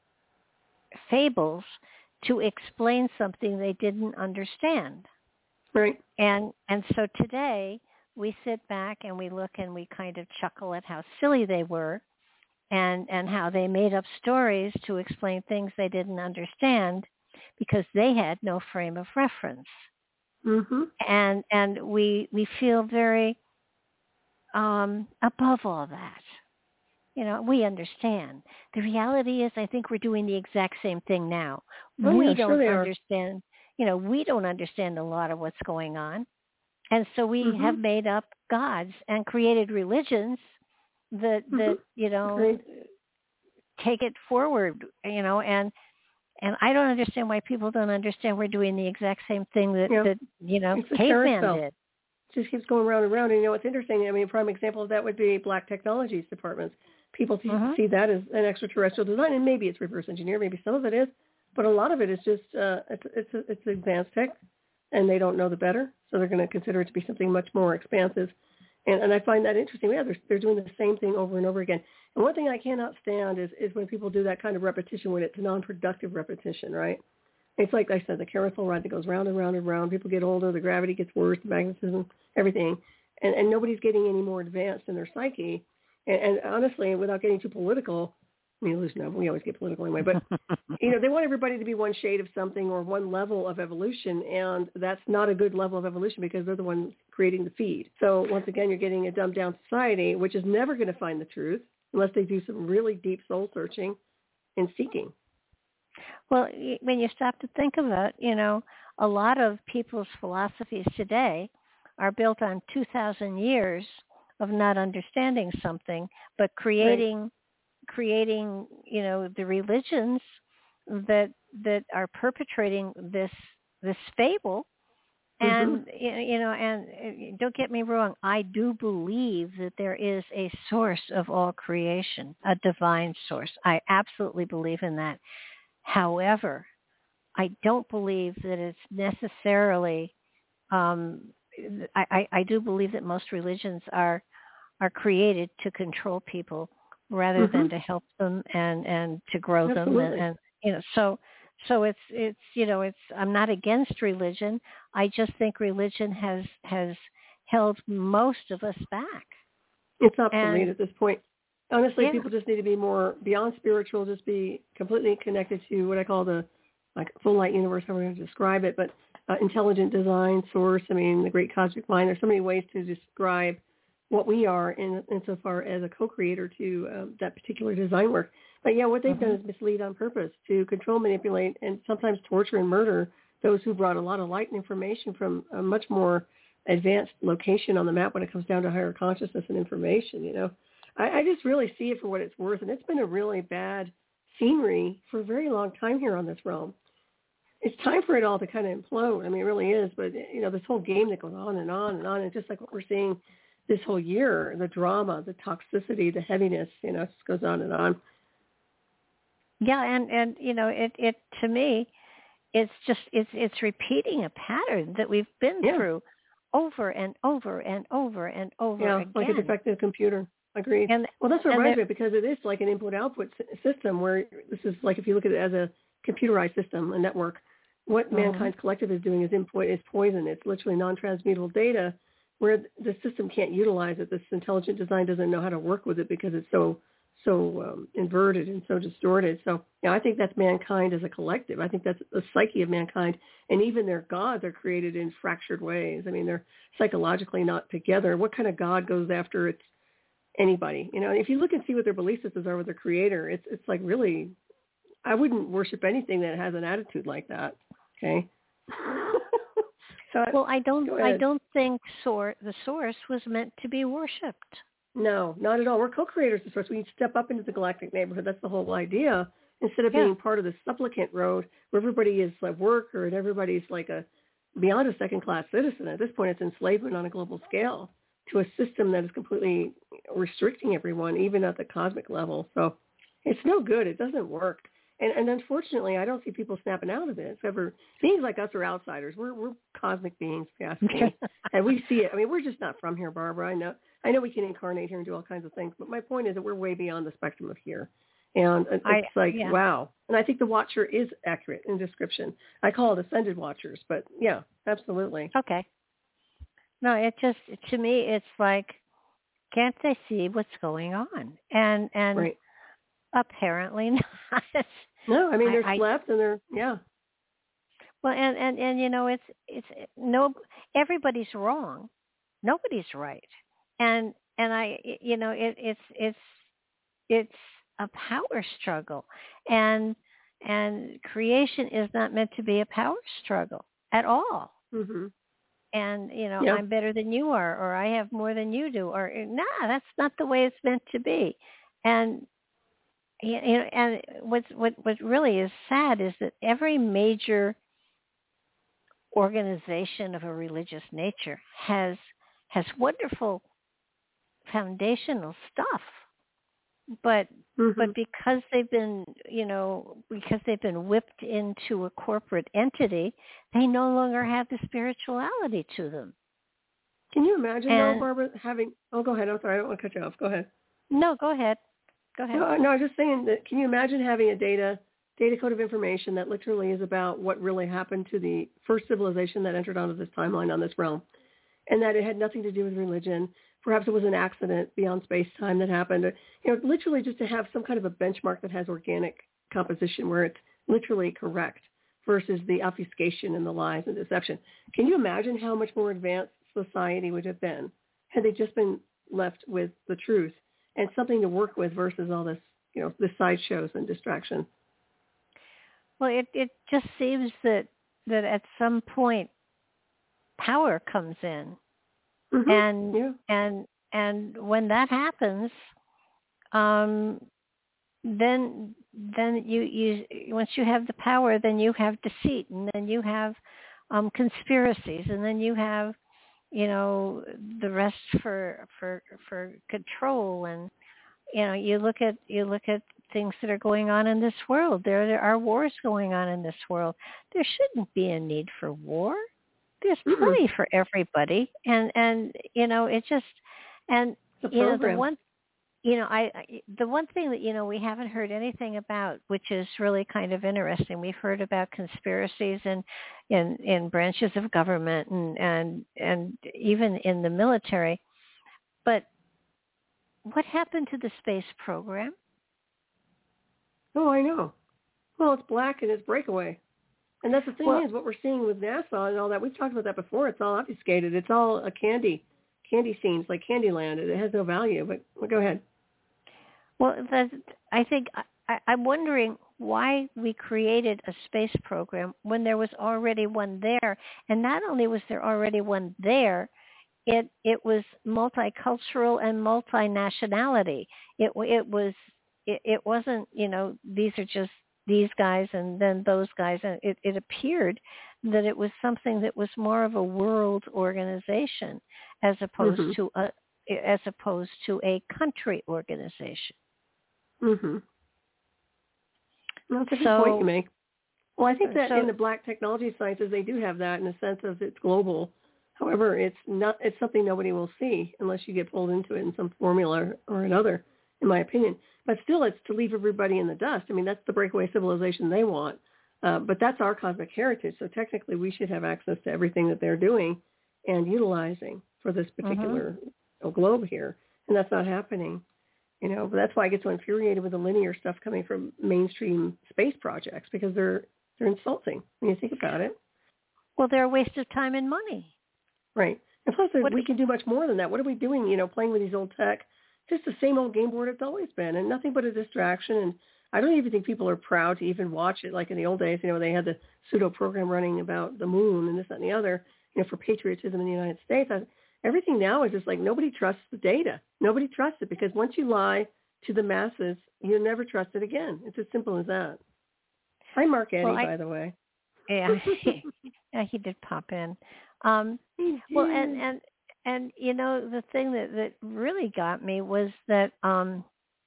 fables to explain something they didn't understand. Right. And and so today we sit back and we look and we kind of chuckle at how silly they were, and, and how they made up stories to explain things they didn't understand because they had no frame of reference. Mm-hmm. And and we we feel very um, above all that. You know, we understand. The reality is, I think we're doing the exact same thing now. Oh, we yeah, don't sure understand. You know, we don't understand a lot of what's going on, and so we mm-hmm. have made up gods and created religions that that mm-hmm. you know Great. take it forward. You know, and. And I don't understand why people don't understand we're doing the exact same thing that, yeah. that you know, it's caveman did. It just keeps going round and round. And you know what's interesting? I mean, a prime example of that would be Black Technologies departments. People mm-hmm. see that as an extraterrestrial design, and maybe it's reverse engineered, maybe some of it is, but a lot of it is just uh, it's it's it's advanced tech, and they don't know the better, so they're going to consider it to be something much more expansive. And and I find that interesting. Yeah, they're they're doing the same thing over and over again. And one thing I cannot stand is, is when people do that kind of repetition when it's non-productive repetition, right? It's like I said, the carousel ride that goes round and round and round. People get older, the gravity gets worse, the magnetism, everything. And, and nobody's getting any more advanced in their psyche. And, and honestly, without getting too political, I mean, listen, no, we always get political anyway, but, you know, they want everybody to be one shade of something or one level of evolution, and that's not a good level of evolution because they're the ones creating the feed. So once again, you're getting a dumbed-down society, which is never going to find the truth unless they do some really deep soul-searching and seeking. Well, when you stop to think about, you know, a lot of people's philosophies today are built on two thousand years of not understanding something, but creating... Right. creating, you know, the religions that that are perpetrating this this fable. And, mm-hmm. you know, and don't get me wrong, I do believe that there is a source of all creation, a divine source. I absolutely believe in that. However, I don't believe that it's necessarily, um, I, I, I do believe that most religions are are created to control people rather mm-hmm. than to help them and, and to grow Absolutely. them. And, and, you know, so, so it's, it's, you know, it's, I'm not against religion. I just think religion has, has held most of us back. It's obsolete and, at this point. Honestly, yeah. people just need to be more beyond spiritual, just be completely connected to what I call the, like, full light universe, however you describe it, but uh, intelligent design, source, I mean, the great cosmic mind. There's so many ways to describe what we are in insofar as a co-creator to uh, that particular design work. But yeah, what they've mm-hmm. done is mislead on purpose to control, manipulate, and sometimes torture and murder those who brought a lot of light and information from a much more advanced location on the map when it comes down to higher consciousness and information, you know. I, I just really see it for what it's worth, and it's been a really bad scenery for a very long time here on this realm. It's time for it all to kind of implode. I mean, it really is. But, you know, this whole game that goes on and on and on, and just like what we're seeing this whole year, the drama, the toxicity, the heaviness, you know, it just goes on and on. Yeah, and, and you know, it, it to me, it's just, it's it's repeating a pattern that we've been yeah. through over and over and over and over yeah, again. like a defective computer. Agreed. And, well, that's what reminds me, because it is like an input-output system where this is like, if you look at it as a computerized system, a network, what uh-huh. mankind's collective is doing is input, is poison. It's literally non-transmutable data where the system can't utilize it. This intelligent design doesn't know how to work with it because it's so so um, inverted and so distorted. So, yeah, I think that's mankind as a collective. I think that's the psyche of mankind. And even their gods are created in fractured ways. I mean, they're psychologically not together. What kind of God goes after its anybody? You know, if you look and see what their belief systems are with their creator, it's it's like really, I wouldn't worship anything that has an attitude like that. Okay. So, well, I don't. I don't think sor- the source was meant to be worshipped. No, not at all. We're co-creators of the source. We need to step up into the galactic neighborhood. That's the whole idea. Instead of yeah. being part of the supplicant road, where everybody is a worker and everybody's like a beyond a second-class citizen. At this point, it's enslavement on a global scale to a system that is completely restricting everyone, even at the cosmic level. So it's no good. It doesn't work. And, and unfortunately, I don't see people snapping out of it. Ever beings like us are outsiders. We're we're cosmic beings, if you ask me. And we see it. I mean, we're just not from here, Barbara. I know I know we can incarnate here and do all kinds of things, but my point is that we're way beyond the spectrum of here. And it's I, like, yeah. wow. And I think the Watcher is accurate in description. I call it Ascended Watchers, but yeah, absolutely. Okay. No, it just, to me, it's like, can't they see what's going on? And and right. apparently not. No, I mean, they're I, slept and they're, yeah. Well, and, and, and, you know, it's, it's, no, everybody's wrong. Nobody's right. And, and I, you know, it, it's, it's, it's a power struggle. And, and creation is not meant to be a power struggle at all. Mm-hmm. And, you know, yeah. I'm better than you are, or I have more than you do, or, nah, that's not the way it's meant to be. And, you know, and what's, what, what really is sad is that every major organization of a religious nature has, has wonderful foundational stuff. But mm-hmm. but because they've been, you know, because they've been whipped into a corporate entity, they no longer have the spirituality to them. Can you imagine, and, though, Barbara, having... Oh, go ahead. I'm sorry. I don't want to cut you off. Go ahead. No, go ahead. Go ahead. No, no I was just saying that, can you imagine having a data data code of information that literally is about what really happened to the first civilization that entered onto this timeline on this realm, and that it had nothing to do with religion? Perhaps it was an accident beyond space-time that happened. You know, literally just to have some kind of a benchmark that has organic composition where it's literally correct versus the obfuscation and the lies and deception. Can you imagine how much more advanced society would have been had they just been left with the truth and something to work with versus all this, you know, the sideshows and distraction? Well, it, it just seems that, that at some point power comes in. Mm-hmm. And yeah. and and when that happens, um, then then you, you once you have the power, then you have deceit, and then you have um, conspiracies, and then you have, you know, the rest for for for control. And you know, you look at you look at things that are going on in this world. There there are wars going on in this world. There shouldn't be a need for war. There's plenty mm-hmm. for everybody, and and you know it just and the you know the one you know I, I the one thing that you know we haven't heard anything about, which is really kind of interesting. We've heard about conspiracies in in, in branches of government and, and and even in the military, but what happened to the space program? Oh, I know. Well, it's black and it's breakaway. And that's the thing well, is what we're seeing with NASA and all that. We've talked about that before. It's all obfuscated. It's all a candy, candy scenes like Candyland. It has no value. But well, go ahead. Well, that's, I think I, I'm wondering why we created a space program when there was already one there. And not only was there already one there, it it was multicultural and multinationality. It it was it, it wasn't, you know, these are just these guys and then those guys, and it, it appeared that it was something that was more of a world organization as opposed mm-hmm. to a as opposed to a country organization. Mhm. Well, that's a good so, point you make. Well, I think that so, in the black technology sciences they do have that in the sense of it's global. However, it's not it's something nobody will see unless you get pulled into it in some formula or another, in my opinion. But still, it's to leave everybody in the dust. I mean, that's the breakaway civilization they want. Uh, but that's our cosmic heritage. So technically, we should have access to everything that they're doing and utilizing for this particular mm-hmm. globe here. And that's not happening. You know, but that's why I get so infuriated with the linear stuff coming from mainstream space projects, because they're they're insulting when you think about it. Well, they're a waste of time and money. Right. And plus, we can do much more than that. What are we doing, you know, playing with these old tech? Just the same old game board it's always been, and nothing but a distraction. And I don't even think people are proud to even watch it. Like in the old days, you know, they had the pseudo program running about the moon and this, that, and the other, you know, for patriotism in the United States. I, everything now is just like nobody trusts the data. Nobody trusts it, because once you lie to the masses, you'll never trust it again. It's as simple as that. Hi, Mark Eddy, well, I, by the way. yeah, yeah, he did pop in. Um, he well, and and and you know, the thing that that really got me was that um,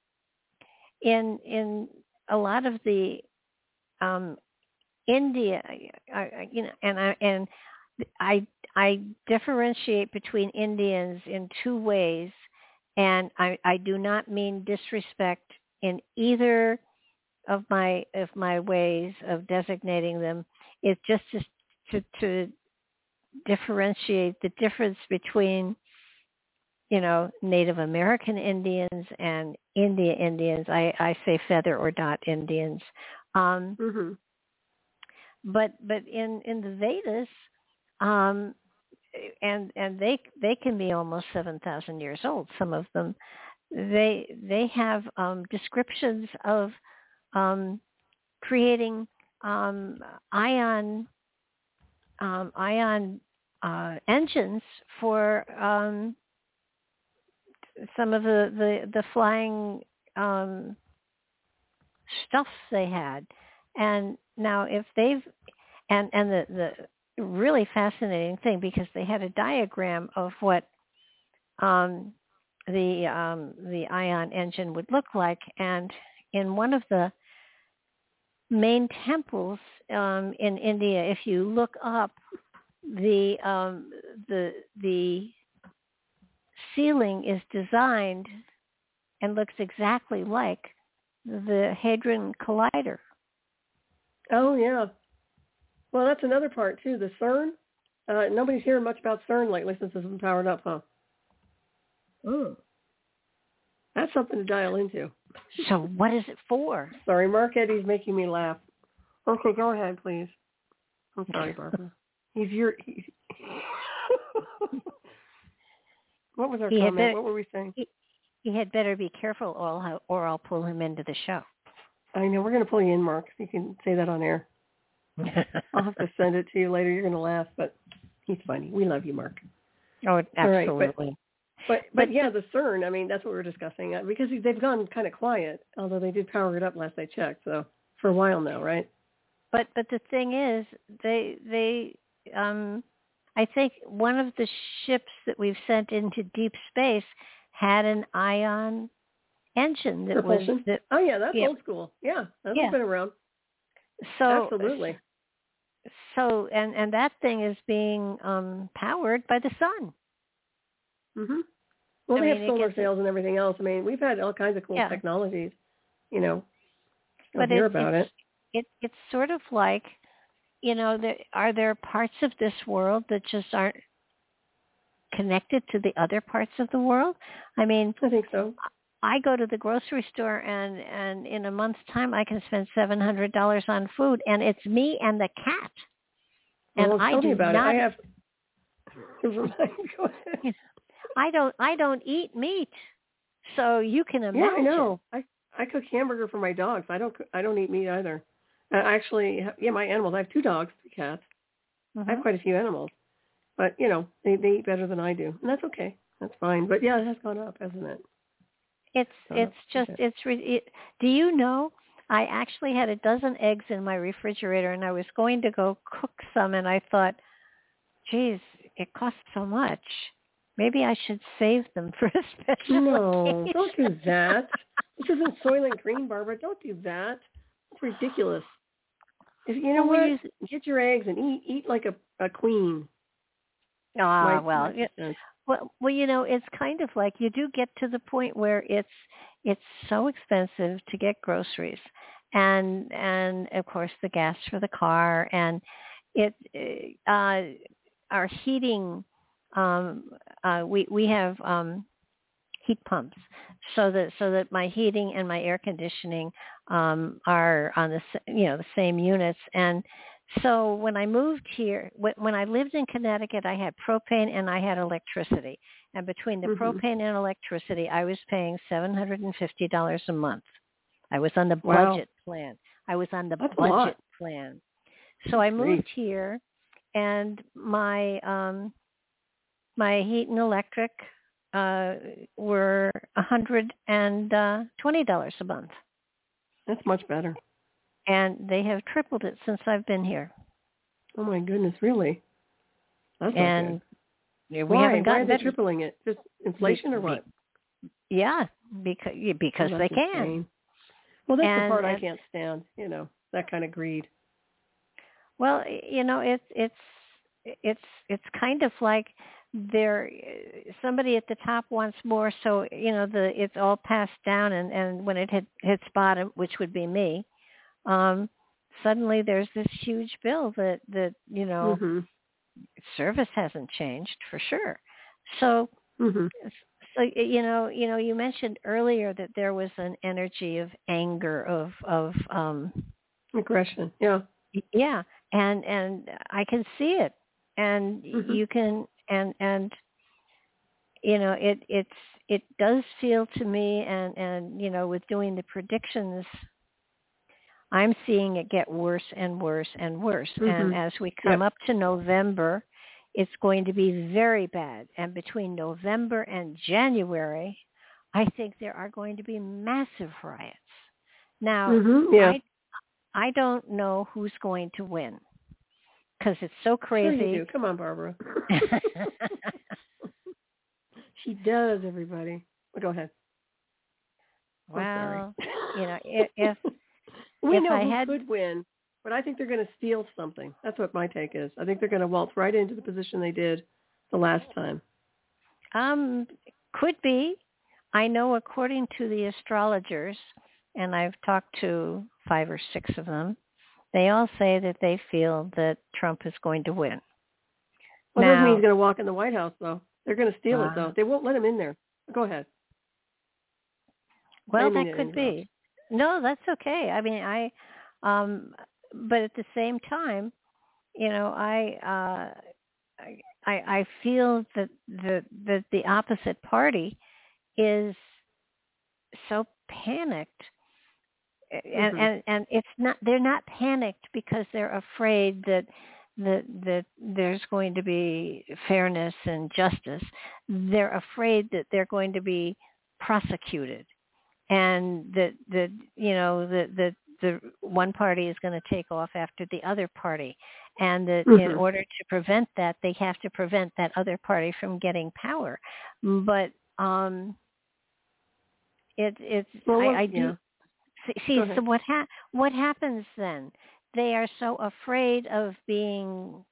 in in a lot of the um, India, I, I, you know, and I and I I differentiate between Indians in two ways, and I, I do not mean disrespect in either of my of my ways of designating them. It's just to, to to differentiate the difference between, you know, Native American Indians and India Indians. I, I say feather or dot Indians. Um, mm-hmm. But but in, in the Vedas, um, and and they they can be almost seven thousand years old. Some of them, they they have um, descriptions of um, creating um, ion um, ion uh, engines for um, some of the the, the flying um, stuff they had. And now if they've and and the the really fascinating thing, because they had a diagram of what um, the um, the ion engine would look like, and in one of the main temples um, in India, if you look up, the um, the the ceiling is designed and looks exactly like the Hadron Collider. Oh yeah. Well, that's another part too. The CERN. Uh, nobody's hearing much about CERN lately since it's been powered up, huh? Mm. That's something to dial into. So what is it for? Sorry, Mark Eddy's making me laugh. Okay, go ahead, please. I'm sorry, Barbara. He's your... He... What was our he comment? better, what were we saying? He, he had better be careful or I'll, or I'll pull him into the show. I know. We're going to pull you in, Mark. You can say that on air. I'll have to send it to you later. You're going to laugh, but he's funny. We love you, Mark. Oh, absolutely. All right, but, but, but, but yeah, the CERN, I mean, that's what we were discussing. Uh, because they've gone kind of quiet, although they did power it up last I checked, so for a while now, right? But but the thing is, they, they um, I think one of the ships that we've sent into deep space had an ion engine that Propulsion? was... That, oh, yeah, that's yeah. old school. Yeah, that's yeah. been around. So, Absolutely. So, and, and that thing is being um, powered by the sun. Mm-hmm. Well, I they mean, have solar gets, sails and everything else. I mean, we've had all kinds of cool yeah. technologies, you know. You'll but hear it, about it's, it. it. It's sort of like, you know, there, are there parts of this world that just aren't connected to the other parts of the world? I mean, I think so. I go to the grocery store and, and in a month's time I can spend seven hundred dollars on food, and it's me and the cat. And well, I tell do me about not, it. I have. Go ahead. I don't. I don't eat meat, so you can imagine. Yeah, I know. I I cook hamburger for my dogs. I don't. I don't eat meat either. I actually, yeah, my animals. I have two dogs, three cats. Mm-hmm. I have quite a few animals, but you know, they they eat better than I do, and that's okay. That's fine. But yeah, it has gone up, hasn't it? It's it's just it's. It, do you know? I actually had a dozen eggs in my refrigerator, and I was going to go cook some, and I thought, geez, it costs so much. Maybe I should save them for a special No, occasion. don't do that. This isn't Soylent Green, Barbara. Don't do that. It's ridiculous. If you know well, what, you... get your eggs and eat eat like a, a queen. Ah, my, well, my it, well, well, you know, it's kind of like you do get to the point where it's it's so expensive to get groceries, and and of course the gas for the car, and it uh, our heating. Um, uh, we we have um, heat pumps, so that so that my heating and my air conditioning um, are on the you know the same units. And so when I moved here, when I lived in Connecticut, I had propane and I had electricity. And between the mm-hmm. propane and electricity, I was paying seven hundred and fifty dollars a month. I was on the wow. budget plan. I was on the That's budget plan. So That's I moved great. here, and my um, my heat and electric uh, were one hundred twenty dollars a month. That's much better. And they have tripled it since I've been here. Oh my goodness, really? That's and not good. we Why? haven't gotten Why are they tripling it? Just inflation be, or what? Be, yeah, because because oh, they can. Insane. Well, that's and, the part and, I can't stand. You know, that kind of greed. Well, you know, it's it's it's it's kind of like there somebody at the top wants more, so you know the it's all passed down, and, and when it hit, hits bottom, which would be me, um, suddenly there's this huge bill that that you know mm-hmm. service hasn't changed for sure. So, mm-hmm. so you know, you know, you mentioned earlier that there was an energy of anger, of of um, aggression. Yeah. Yeah, and and I can see it, and mm-hmm. you can and and you know it it's it does feel to me, and and you know with doing the predictions, I'm seeing it get worse and worse and worse, mm-hmm. and as we come yep. up to November, it's going to be very bad, and between November and January, I think there are going to be massive riots. Now, mm-hmm. yeah. I. I don't know who's going to win because it's so crazy. Sure you do. Come on, Barbara. She does, everybody. Well, go ahead. Well, you know, if, if we if know I who had... could win, but I think they're going to steal something. That's what my take is. I think they're going to waltz right into the position they did the last time. Um, could be. I know according to the astrologers, and I've talked to five or six of them, they all say that they feel that Trump is going to win. Well, now, that doesn't mean he's going to walk in the White House, though. They're going to steal uh, it, though. They won't let him in there. Go ahead. Well, that could be. No, that's okay. I mean, I, um, but at the same time, you know, I, uh, I, I feel that the that the opposite party is so panicked. And, mm-hmm. and and it's not they're not panicked because they're afraid that that that there's going to be fairness and justice. They're afraid that they're going to be prosecuted, and that that you know that that the one party is going to take off after the other party, and that mm-hmm. in order to prevent that, they have to prevent that other party from getting power. But um, it it's well, I, I yeah. do. See, so what ha- what happens then? They are so afraid of being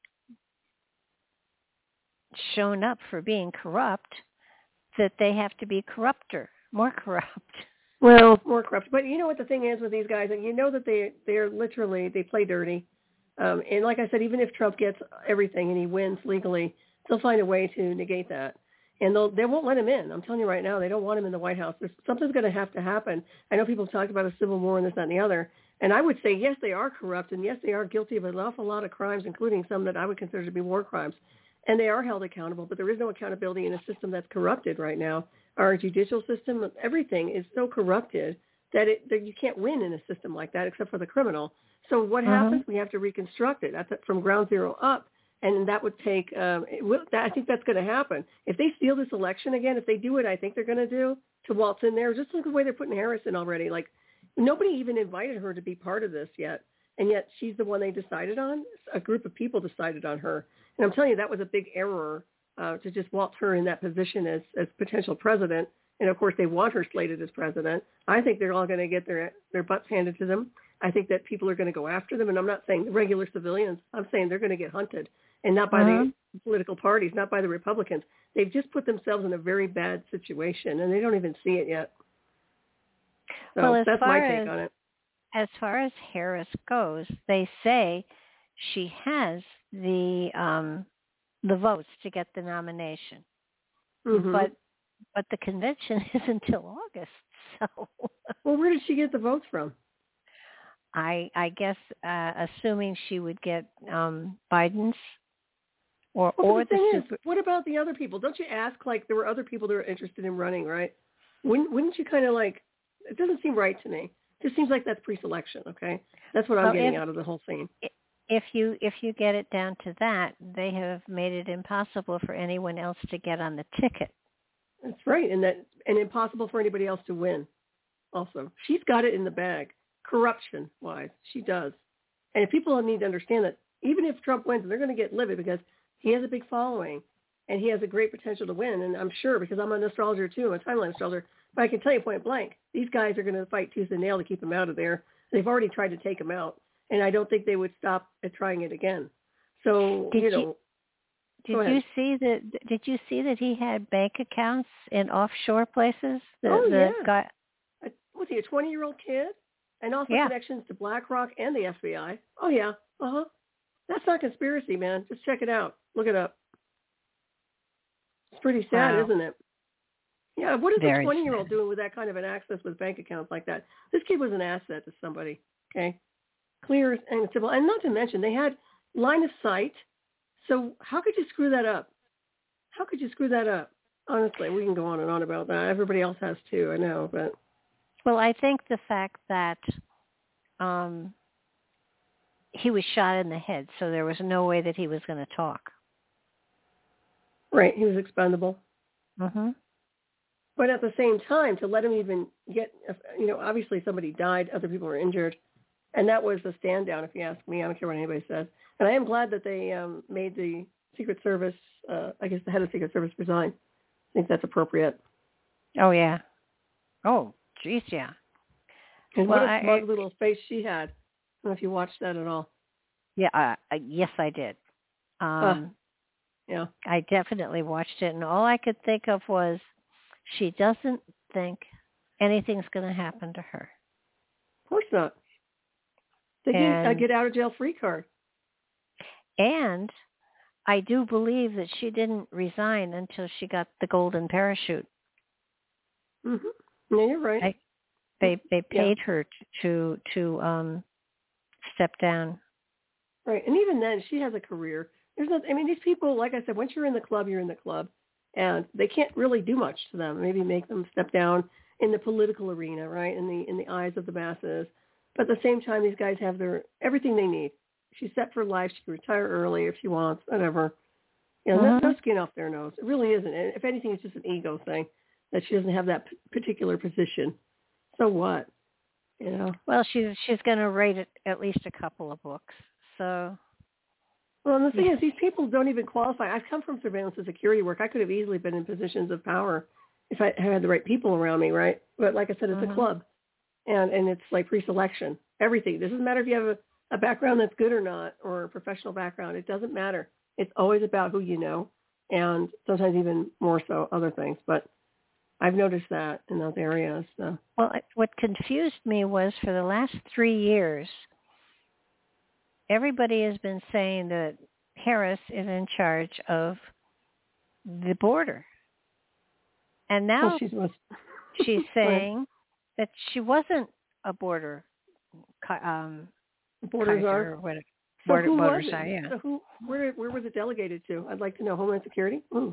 shown up for being corrupt that they have to be corrupter, more corrupt. Well, more corrupt. But you know what the thing is with these guys, and you know that they they're literally they play dirty. Um, and like I said, even if Trump gets everything and he wins legally, they'll find a way to negate that. And they'll, they won't let him in. I'm telling you right now, they don't want him in the White House. There's, something's going to have to happen. I know people have talked about a civil war and this, that, and the other. And I would say, yes, they are corrupt, and yes, they are guilty of an awful lot of crimes, including some that I would consider to be war crimes. And they are held accountable, but there is no accountability in a system that's corrupted right now. Our judicial system, everything is so corrupted that, it, that you can't win in a system like that except for the criminal. So what mm-hmm. happens? We have to reconstruct it. That's from ground zero up. And that would take, um, it will, that, I think that's going to happen. If they steal this election again, if they do what I think they're going to do, to waltz in there, just look at the way they're putting Harris in already. Like, nobody even invited her to be part of this yet. And yet she's the one they decided on. A group of people decided on her. And I'm telling you, that was a big error uh, to just waltz her in that position as, as potential president. And, of course, they want her slated as president. I think they're all going to get their their butts handed to them. I think that people are going to go after them. And I'm not saying the regular civilians. I'm saying they're going to get hunted. And not by uh-huh. the political parties, not by the Republicans. They've just put themselves in a very bad situation, and they don't even see it yet. So well, that's my take as, on it. As far as Harris goes, they say she has the um, the votes to get the nomination, mm-hmm. but but the convention is until August. So, well, where did she get the votes from? I I guess uh, assuming she would get um, Biden's. Or, well, or the thing the is, super- what about the other people? Don't you ask, like, there were other people that were interested in running, right? Wouldn't, wouldn't you kind of like, it doesn't seem right to me. It just seems like that's pre-selection, okay? That's what I'm well, getting if, out of the whole thing. If you if you get it down to that, they have made it impossible for anyone else to get on the ticket. That's right, and that and impossible for anybody else to win also. She's got it in the bag, corruption-wise. She does. And if people need to understand that even if Trump wins, they're going to get livid because he has a big following and he has a great potential to win. And I'm sure, because I'm an astrologer too, I'm a timeline astrologer, but I can tell you point blank, these guys are going to fight tooth and nail to keep him out of there. They've already tried to take him out, and I don't think they would stop at trying it again. So, did you know. You, did you see that? Did you see that he had bank accounts in offshore places? The, oh, the yeah. guy, was he a twenty-year-old kid? And also yeah. connections to BlackRock and the F B I. Oh, yeah. Uh-huh. That's not conspiracy, man. Just check it out. Look it up. It's pretty sad, wow. isn't it? Yeah, what is Very a twenty-year-old sad. doing with that kind of an access with bank accounts like that? This kid was an asset to somebody, okay? Clear and simple. And not to mention, they had line of sight. So how could you screw that up? How could you screw that up? Honestly, we can go on and on about that. Everybody else has too, I know, but... Well, I think the fact that um, he was shot in the head, so there was no way that he was going to talk. Right, he was expendable. Mm-hmm. But at the same time, to let him even get, you know, obviously somebody died, other people were injured, and that was a stand down, if you ask me. I don't care what anybody says. And I am glad that they um, made the Secret Service, uh, I guess the head of the Secret Service resign. I think that's appropriate. Oh, yeah. Oh, geez, yeah. And well, what a smug I, little face she had. I don't know if you watched that at all. Yeah, uh, uh, yes, I did. Um, uh, yeah. I definitely watched it, and all I could think of was she doesn't think anything's going to happen to her. Of course not. They and, get a get out of jail free card. And I do believe that she didn't resign until she got the golden parachute. Mm-hmm. Yeah, you're right. I, they they paid yeah. her to to um, step down. Right, and even then, she has a career. There's no. I mean, these people, like I said, once you're in the club, you're in the club, and they can't really do much to them. Maybe make them step down in the political arena, right, in the in the eyes of the masses. But at the same time, these guys have their everything they need. She's set for life. She can retire early if she wants, whatever. You know, mm-hmm. no, no skin off their nose. It really isn't. And if anything, it's just an ego thing that she doesn't have that p- particular position. So what? You know. Well, she's she's going to write at least a couple of books. So. Well, and the thing yeah. is, these people don't even qualify. I've come from surveillance and security work. I could have easily been in positions of power if I had the right people around me, right? But like I said, it's mm-hmm. a club, and and it's like pre-selection. Everything. It doesn't matter if you have a, a background that's good or not, or a professional background. It doesn't matter. It's always about who you know, and sometimes even more so other things. But I've noticed that in those areas. So. Well, what confused me was for the last three years, everybody has been saying that Harris is in charge of the border. And now well, she's, she's saying that she wasn't a border um, Borders are? Or whatever. So border, who borders was it? are, yeah. So who, where, where was it delegated to? I'd like to know. Homeland Security? Ooh.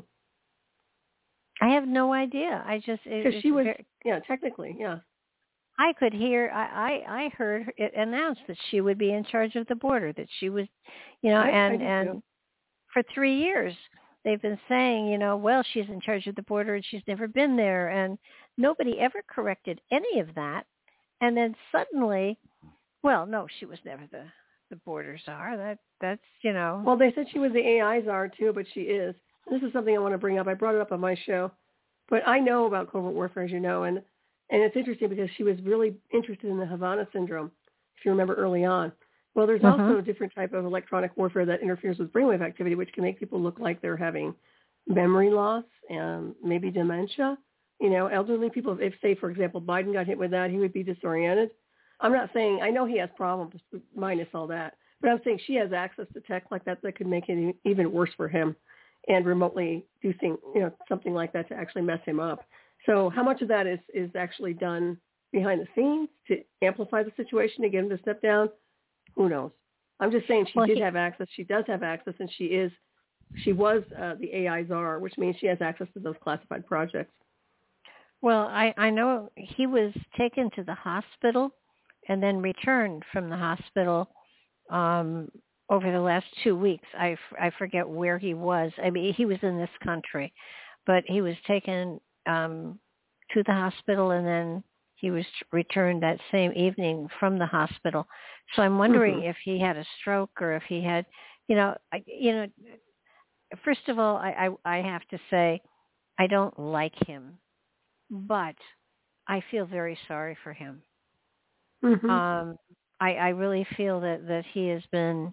I have no idea. I just... Because she was, very, yeah, technically, yeah. I could hear, I, I, I heard it announced that she would be in charge of the border, that she was, you know, I, and, I and too. for three years they've been saying, you know, well, she's in charge of the border and she's never been there. And nobody ever corrected any of that. And then suddenly, well, no, she was never the, the border czar. That, that's, you know. Well, they said she was the A I czar too, but she is. This is something I want to bring up. I brought it up on my show. But I know about covert warfare, as you know, and And it's interesting because she was really interested in the Havana syndrome, if you remember early on. Well, there's uh-huh. also a different type of electronic warfare that interferes with brainwave activity, which can make people look like they're having memory loss and maybe dementia. You know, elderly people, if, say, for example, Biden got hit with that, he would be disoriented. I'm not saying, I know he has problems minus all that, but I'm saying she has access to tech like that that could make it even worse for him and remotely do thing, you know, something like that to actually mess him up. So how much of that is, is actually done behind the scenes to amplify the situation, to get him to step down? Who knows? I'm just saying she well, did he, have access. She does have access, and she is, she was uh, the A I czar, which means she has access to those classified projects. Well, I, I know he was taken to the hospital and then returned from the hospital um, over the last two weeks. I, f- I forget where he was. I mean, he was in this country, but he was taken um, to the hospital and then he was returned that same evening from the hospital. So I'm wondering mm-hmm. if he had a stroke or if he had, you know, I, you know, first of all, I, I, I have to say I don't like him, but I feel very sorry for him. Mm-hmm. Um, I, I really feel that, that he has been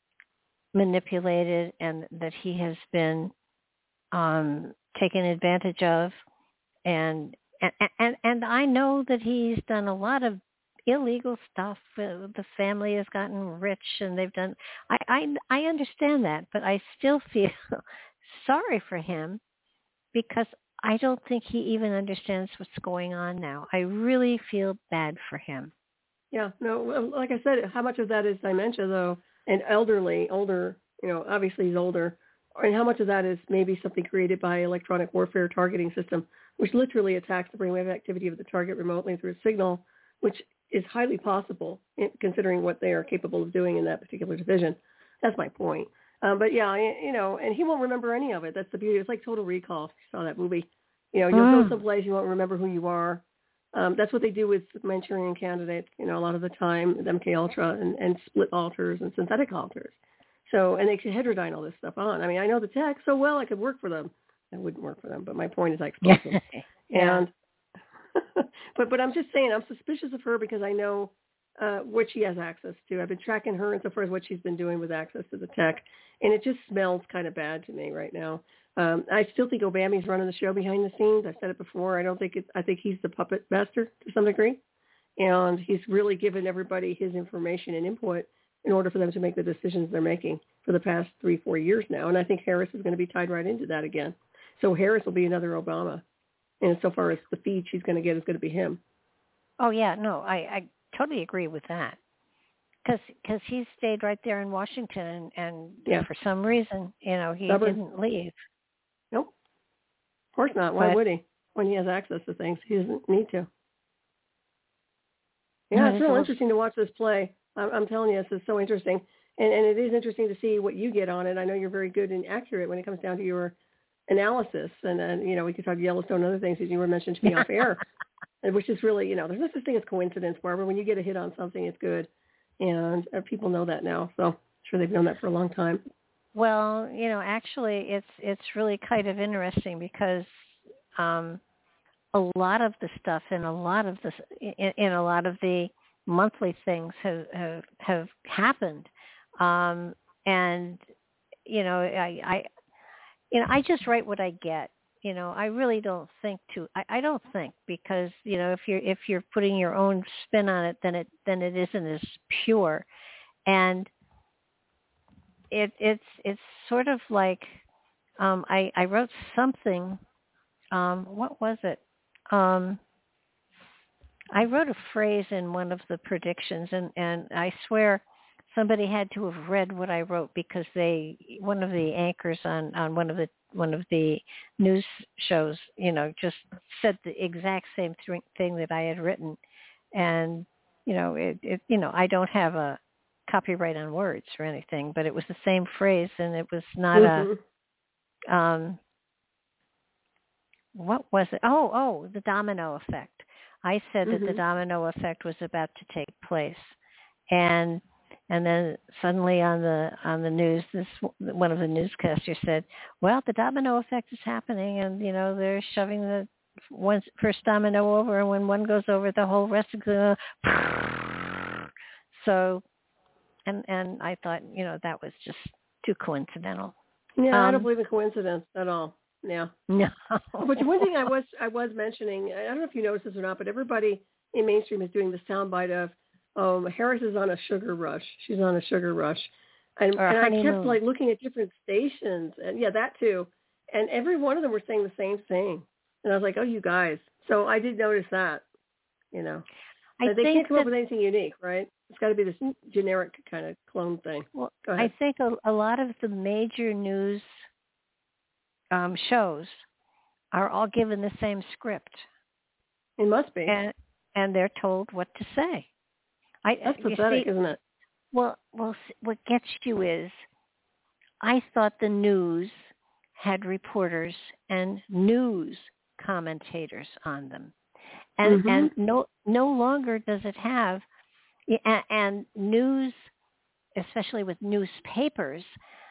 manipulated and that he has been um, taken advantage of. And, and and and I know that he's done a lot of illegal stuff. Uh, the family has gotten rich, and they've done. I, I I understand that, but I still feel sorry for him because I don't think he even understands what's going on now. I really feel bad for him. Yeah, no, like I said, how much of that is dementia though, and elderly, older. You know, obviously he's older, and how much of that is maybe something created by electronic warfare targeting system, which literally attacks the brainwave activity of the target remotely through a signal, which is highly possible considering what they are capable of doing in that particular division. That's my point. Um, but yeah, you know, and he won't remember any of it. That's the beauty. It's like Total Recall. If you saw that movie, you know, you'll mm. go someplace, you won't remember who you are. Um, that's what they do with Manchurian candidates, you know, a lot of the time, with M K Ultra and, and split alters and synthetic alters. So, and they could heterodyne all this stuff on. I mean, I know the tech so well I could work for them. I wouldn't work for them, but my point is I expose them. yeah. And but but I'm just saying I'm suspicious of her because I know uh, what she has access to. I've been tracking her insofar as what she's been doing with access to the tech, and it just smells kind of bad to me right now. Um, I still think Obami's running the show behind the scenes. I've said it before. I don't think it's. I think he's the puppet master to some degree, and he's really given everybody his information and input in order for them to make the decisions they're making for the past three, four years now. And I think Harris is going to be tied right into that again. So Harris will be another Obama. And so far as the feed she's going to get is going to be him. Oh, yeah. No, I, I totally agree with that. Because because he stayed right there in Washington, and, and yeah. for some reason, you know, he Stubborn. didn't leave. Nope. Of course not. Why but, would he? When he has access to things, he doesn't need to. Yeah, it's real interesting to watch this play. I'm, I'm telling you, this is so interesting. And, and it is interesting to see what you get on it. I know you're very good and accurate when it comes down to your analysis. And, and you know, we could talk Yellowstone and other things that you were mentioning to me off air, and which is really, you know, there's no such thing as coincidence, Barbara. When you get a hit on something, it's good. And uh, people know that now. So I'm sure they've known that for a long time. Well, you know, actually, it's it's really kind of interesting because um, a lot of the stuff in a lot of the in, in a lot of the monthly things have have, have happened, um, and you know, I, I you know I just write what I get. You know, I really don't think to. I, I don't think because you know if you're if you're putting your own spin on it, then it then it isn't as pure, and it it's it's sort of like um, I I wrote something. Um, what was it? Um, I wrote a phrase in one of the predictions, and, and I swear somebody had to have read what I wrote because they one of the anchors on, on one of the one of the news shows, you know, just said the exact same th- thing that I had written, and you know, it, it you know I don't have a copyright on words or anything, but it was the same phrase, and it was not mm-hmm. a um. What was it? Oh, oh, the domino effect. I said mm-hmm. that the domino effect was about to take place, and and then suddenly on the on the news, this one of the newscasters said, "Well, the domino effect is happening, and you know they're shoving the one first domino over, and when one goes over, the whole rest is going to." So, and and I thought, you know, that was just too coincidental. Yeah, um, I don't believe in coincidence at all. Yeah. No. But one thing I was I was mentioning, I don't know if you noticed this or not, but everybody in mainstream is doing the soundbite of, um, Harris is on a sugar rush. She's on a sugar rush. And, and I kept like looking at different stations, and yeah, that too. And every one of them were saying the same thing. And I was like, oh, you guys. So I did notice that, you know. I they think can't come that, up with anything unique, right? It's got to be this generic kind of clone thing. Well, Go ahead. I think a, a lot of the major news Um, shows are all given the same script. It must be, and and they're told what to say. I, That's pathetic, see, isn't it? Well, well, what gets you is, I thought the news had reporters and news commentators on them, And mm-hmm. and no no longer does it have, and, and news, especially with newspapers,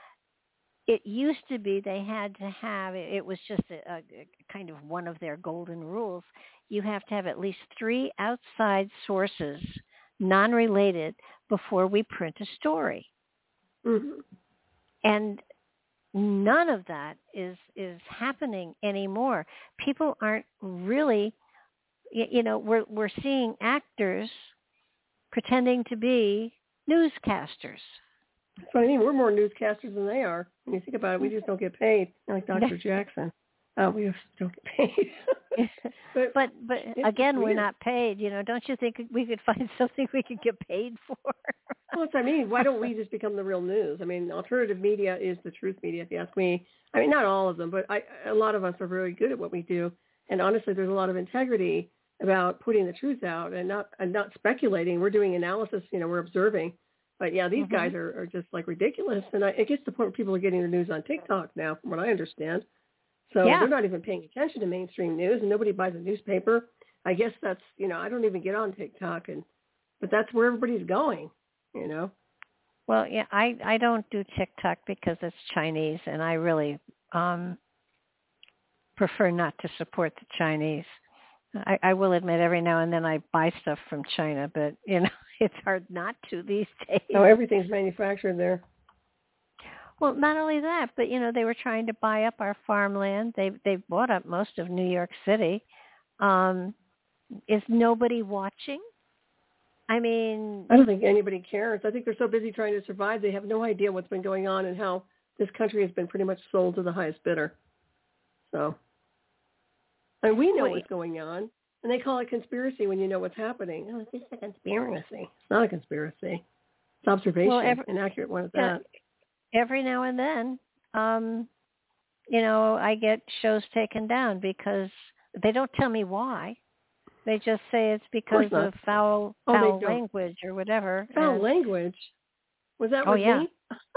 it used to be they had to have, it was just a, a kind of one of their golden rules. You have to have at least three outside sources, non-related, before we print a story. Mm-hmm. And none of that is is happening anymore. People aren't really, you know, we're we're seeing actors pretending to be newscasters. That's what I mean. We're more newscasters than they are. When you think about it, we just don't get paid, like Doctor Jackson. Uh, we just don't get paid. but but, but again, we're not paid. You know, don't you think we could find something we could get paid for? Well, that's what I mean. Why don't we just become the real news? I mean, alternative media is the truth media, if you ask me. I mean, not all of them, but I, a lot of us are very good at what we do. And honestly, there's a lot of integrity about putting the truth out and not and not speculating. We're doing analysis. You know, we're observing. But yeah, these mm-hmm. guys are, are just like ridiculous. And I, it gets to the point where people are getting the news on TikTok now, from what I understand. So yeah. they're not even paying attention to mainstream news, and nobody buys a newspaper. I guess that's, you know, I don't even get on TikTok, and but that's where everybody's going, you know. Well, yeah, I, I don't do TikTok because it's Chinese, and I really um, prefer not to support the Chinese. I, I will admit every now and then I buy stuff from China, but, you know, it's hard not to these days. Oh, everything's manufactured there. Well, not only that, but, you know, they were trying to buy up our farmland. They they bought up most of New York City. Um, is nobody watching? I mean... I don't think anybody cares. I think they're so busy trying to survive, they have no idea what's been going on and how this country has been pretty much sold to the highest bidder. So... And we know Wait. what's going on, and they call it conspiracy when you know what's happening. Oh, it's just a conspiracy. It's not a conspiracy. It's observation, well, every, an accurate one at yeah, that. Every now and then, um, you know, I get shows taken down because they don't tell me why. They just say it's because of, of foul, oh, foul language or whatever. Foul and, language? Was that oh, with yeah.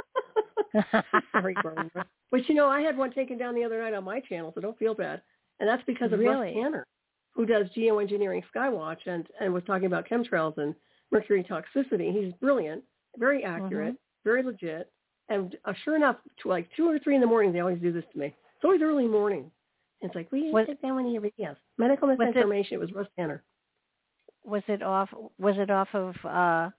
me? Sorry, Barbara. But, you know, I had one taken down the other night on my channel, so don't feel bad. And that's because of really? Russ Tanner, who does Geoengineering Skywatch and, and was talking about chemtrails and mercury toxicity. He's brilliant, very accurate, mm-hmm. very legit. And uh, sure enough, to like two or three in the morning, they always do this to me. It's always early morning. And it's like, we didn't take down one of your videos. Medical misinformation. It, it was Russ Tanner. Was it off? Was it off of uh,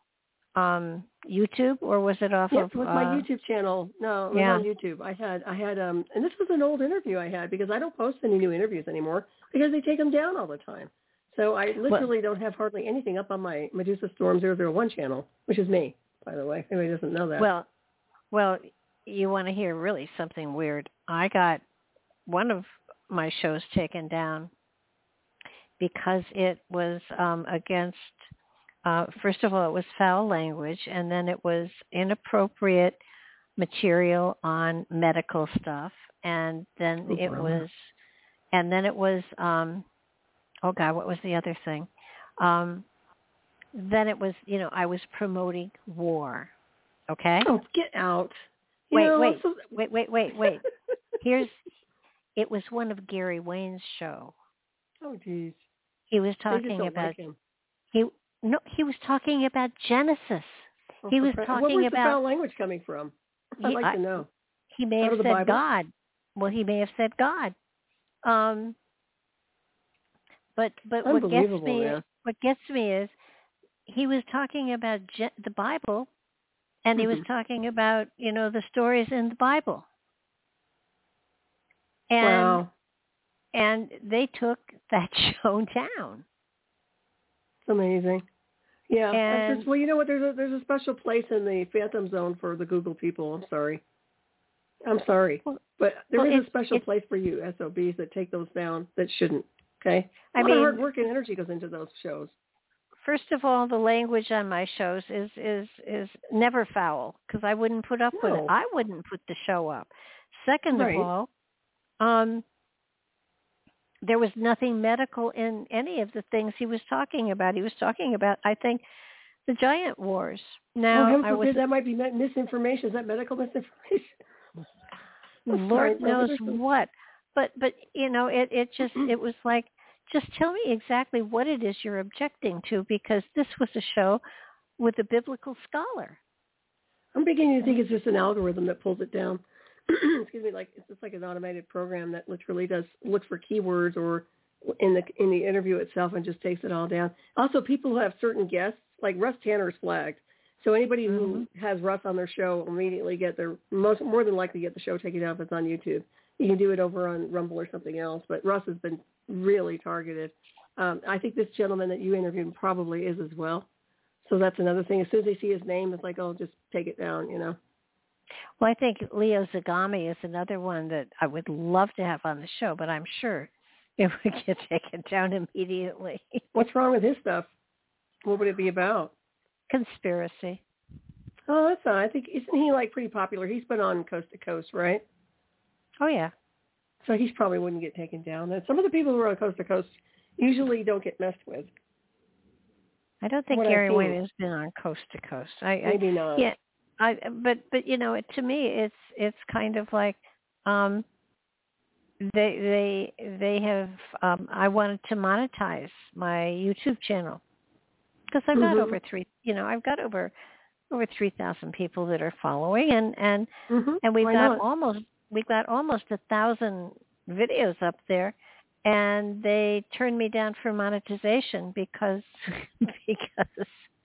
um, YouTube, or was it off yeah, of? It was uh, my YouTube channel. No, it was yeah. on YouTube. I had, I had, um, and this was an old interview I had because I don't post any new interviews anymore because they take them down all the time. So I literally well, don't have hardly anything up on my Medusa Storm zero zero one channel, which is me, by the way. If anybody doesn't know that. Well, well, you want to hear really something weird? I got one of my shows taken down because it was um, against. Uh, first of all, it was foul language, and then it was inappropriate material on medical stuff, and then oh, it wow. was, and then it was, um, oh God, what was the other thing? Um, then it was, you know, I was promoting war. Okay. Oh, get out! You wait, know, wait, so... wait, wait, wait, wait. Here's, it was one of Gary Wayne's show. Oh, geez. He was talking about like him. he. No, he was talking about Genesis. Oh, he was pre- talking what was about the foul language coming from? I'd he, like I, to know. He may Out have said God. Well, he may have said God. Um, but but what gets me man. what gets me is he was talking about Je- the Bible, and mm-hmm. he was talking about you know the stories in the Bible. And wow. and they took that show down. It's amazing. Yeah. And, just, well, you know what? There's a, there's a special place in the Phantom Zone for the Google people. I'm sorry. I'm sorry. Well, but there well, is a special place for you, S O Bs, that take those down that shouldn't. Okay? A I lot mean, of hard work and energy goes into those shows. First of all, the language on my shows is is, is never foul because I wouldn't put up no. with it. I wouldn't put the show up. Second right. of all, um, there was nothing medical in any of the things he was talking about. He was talking about, I think, the giant wars. Now, oh, I was, that might be misinformation. Is that medical misinformation? Lord knows what. But, but you know, it, it just, it was like just tell me exactly what it is you're objecting to, because this was a show with a biblical scholar. I'm beginning to think it's just an algorithm that pulls it down. Excuse me, like it's just like an automated program that literally does looks for keywords or in the in the interview itself and just takes it all down. Also, people who have certain guests, like Russ Tanner is flagged. So anybody who mm-hmm. has Russ on their show will immediately get their most more than likely get the show taken down if it's on YouTube. You can do it over on Rumble or something else, but Russ has been really targeted. Um, I think this gentleman that you interviewed probably is as well. So that's another thing. As soon as they see his name, it's like, oh, just take it down, you know. Well, I think Leo Zagami is another one that I would love to have on the show, but I'm sure it would get taken down immediately. What's wrong with his stuff? What would it be about? Conspiracy. Oh, that's fine. I think, isn't he like pretty popular? He's been on Coast to Coast, right? Oh, yeah. So he probably wouldn't get taken down. And some of the people who are on Coast to Coast usually don't get messed with. I don't think Gary Wayne has been on Coast to Coast. I, Maybe I, not. Yeah, I, but but you know, to me, it's it's kind of like um, they they they have. Um, I wanted to monetize my YouTube channel because I've got mm-hmm. over three. You know, I've got over over three thousand people that are following, and and mm-hmm. and we've Why got not? almost we've got almost a thousand videos up there. And they turned me down for monetization because because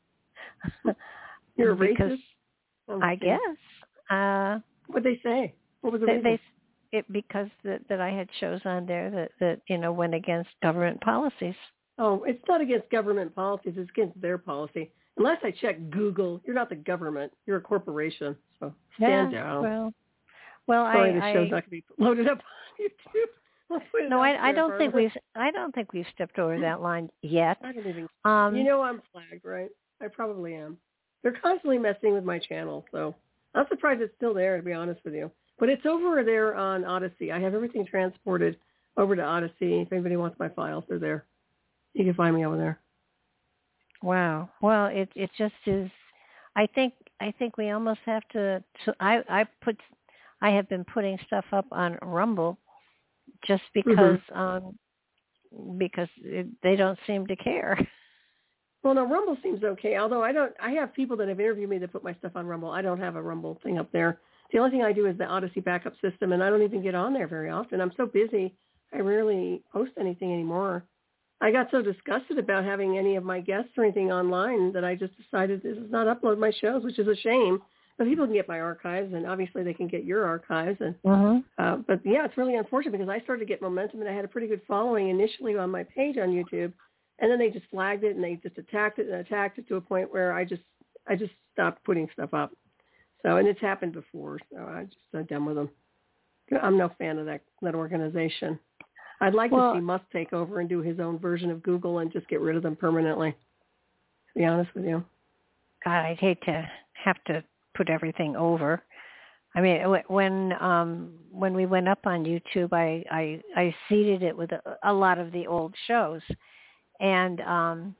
you're a because racist. Oh, I guess. Uh, What'd they say? What was the they, reason? They, it because that, that I had shows on there that, that you know went against government policies. Oh, it's not against government policies. It's against their policy. Unless I check Google, you're not the government. You're a corporation. So stand yeah, down. Well, well, Sorry, I, the show's I, not going to be loaded up on YouTube. No, I, I don't think we've. I don't think we've stepped over that line yet. I don't even. Um, you know, I'm flagged, right? I probably am. They're constantly messing with my channel, so I'm surprised it's still there, to be honest with you. But it's over there on Odyssey. I have everything transported over to Odyssey. If anybody wants my files, they're there. You can find me over there. Wow. Well, it it just is. I think I think we almost have to. to I I put. I have been putting stuff up on Rumble. Just because, mm-hmm. um, because it, they don't seem to care. Well, no, Rumble seems okay. Although I don't, I have people that have interviewed me that put my stuff on Rumble. I don't have a Rumble thing up there. The only thing I do is the Odyssey backup system, and I don't even get on there very often. I'm so busy, I rarely post anything anymore. I got so disgusted about having any of my guests or anything online that I just decided this is not upload my shows, which is a shame. But people can get my archives, and obviously they can get your archives. And mm-hmm. uh, but yeah, it's really unfortunate because I started to get momentum, and I had a pretty good following initially on my page on YouTube, and then they just flagged it and they just attacked it and attacked it to a point where I just I just stopped putting stuff up. So and it's happened before, so I just I'm done with them. I'm no fan of that that organization. I'd like well, to see Musk take over and do his own version of Google and just get rid of them permanently. To be honest with you. God, I'd hate to have to put everything over. I mean, when um, when we went up on YouTube, I, I, I seeded it with a, a lot of the old shows. And um,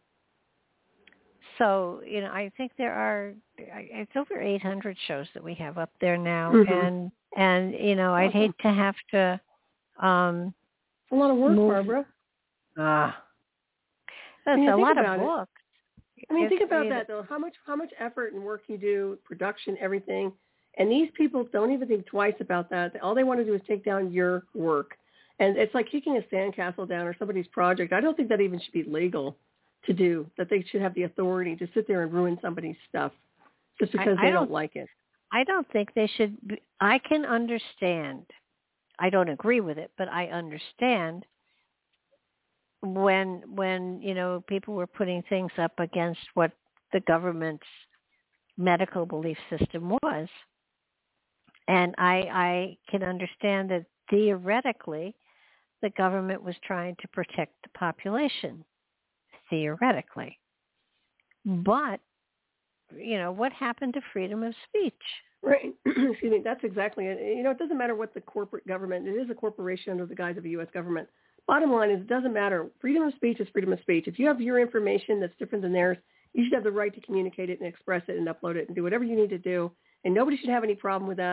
so, you know, I think there are, it's over eight hundred shows that we have up there now. Mm-hmm. And, and you know, I'd hate to have to... Um, it's a lot of work, move. Barbara. Ah. That's a lot of books. I mean, it's, think about you that, though. How much how much effort and work you do, production, everything. And these people don't even think twice about that. All they want to do is take down your work. And it's like kicking a sandcastle down or somebody's project. I don't think that even should be legal to do, that they should have the authority to sit there and ruin somebody's stuff just because I, I they don't, don't like it. I don't think they should be, I can understand. I don't agree with it, but I understand when when you know people were putting things up against what the government's medical belief system was, and I I can understand that theoretically the government was trying to protect the population, theoretically, but you know what happened to freedom of speech? Right. Excuse me. That's exactly it. You know, it doesn't matter what the corporate government. It is a corporation under the guise of a U S government. Bottom line is it doesn't matter. Freedom of speech is freedom of speech. If you have your information that's different than theirs, you should have the right to communicate it and express it and upload it and do whatever you need to do. And nobody should have any problem with that.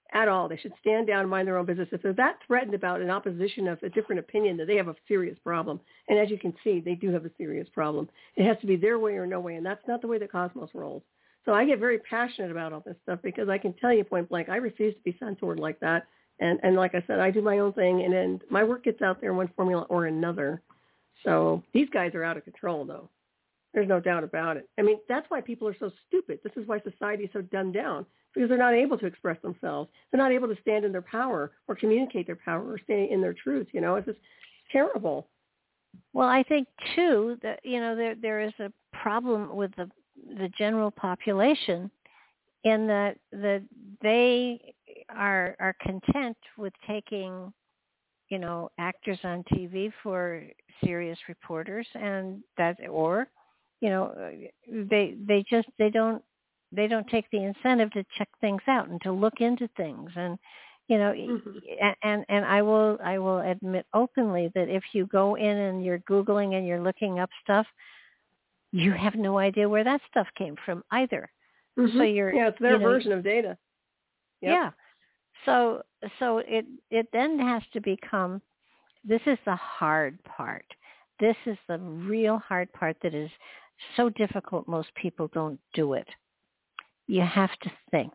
at all. They should stand down and mind their own business. If they're that threatened about an opposition of a different opinion, that they have a serious problem. And as you can see, they do have a serious problem. It has to be their way or no way, and that's not the way that Cosmos rolls. So I get very passionate about all this stuff because I can tell you point blank, I refuse to be censored like that. And, and like I said, I do my own thing, and then my work gets out there in one formula or another. So these guys are out of control, though. There's no doubt about it. I mean, that's why people are so stupid. This is why society is so dumbed down, because they're not able to express themselves. They're not able to stand in their power or communicate their power or stay in their truth. You know, it's just terrible. Well, I think, too, that, you know, there there is a problem with the the general population in that that they are are content with taking, you know, actors on T V for serious reporters, and that, or, you know, they they just they don't they don't take the incentive to check things out and to look into things, and you know, mm-hmm. and and I will I will admit openly that if you go in and you're Googling and you're looking up stuff, you have no idea where that stuff came from either. Mm-hmm. So you're yeah, it's their you know, version of data. Yep. Yeah. So so it it then has to become, this is the hard part. This is the real hard part that is so difficult most people don't do it. You have to think.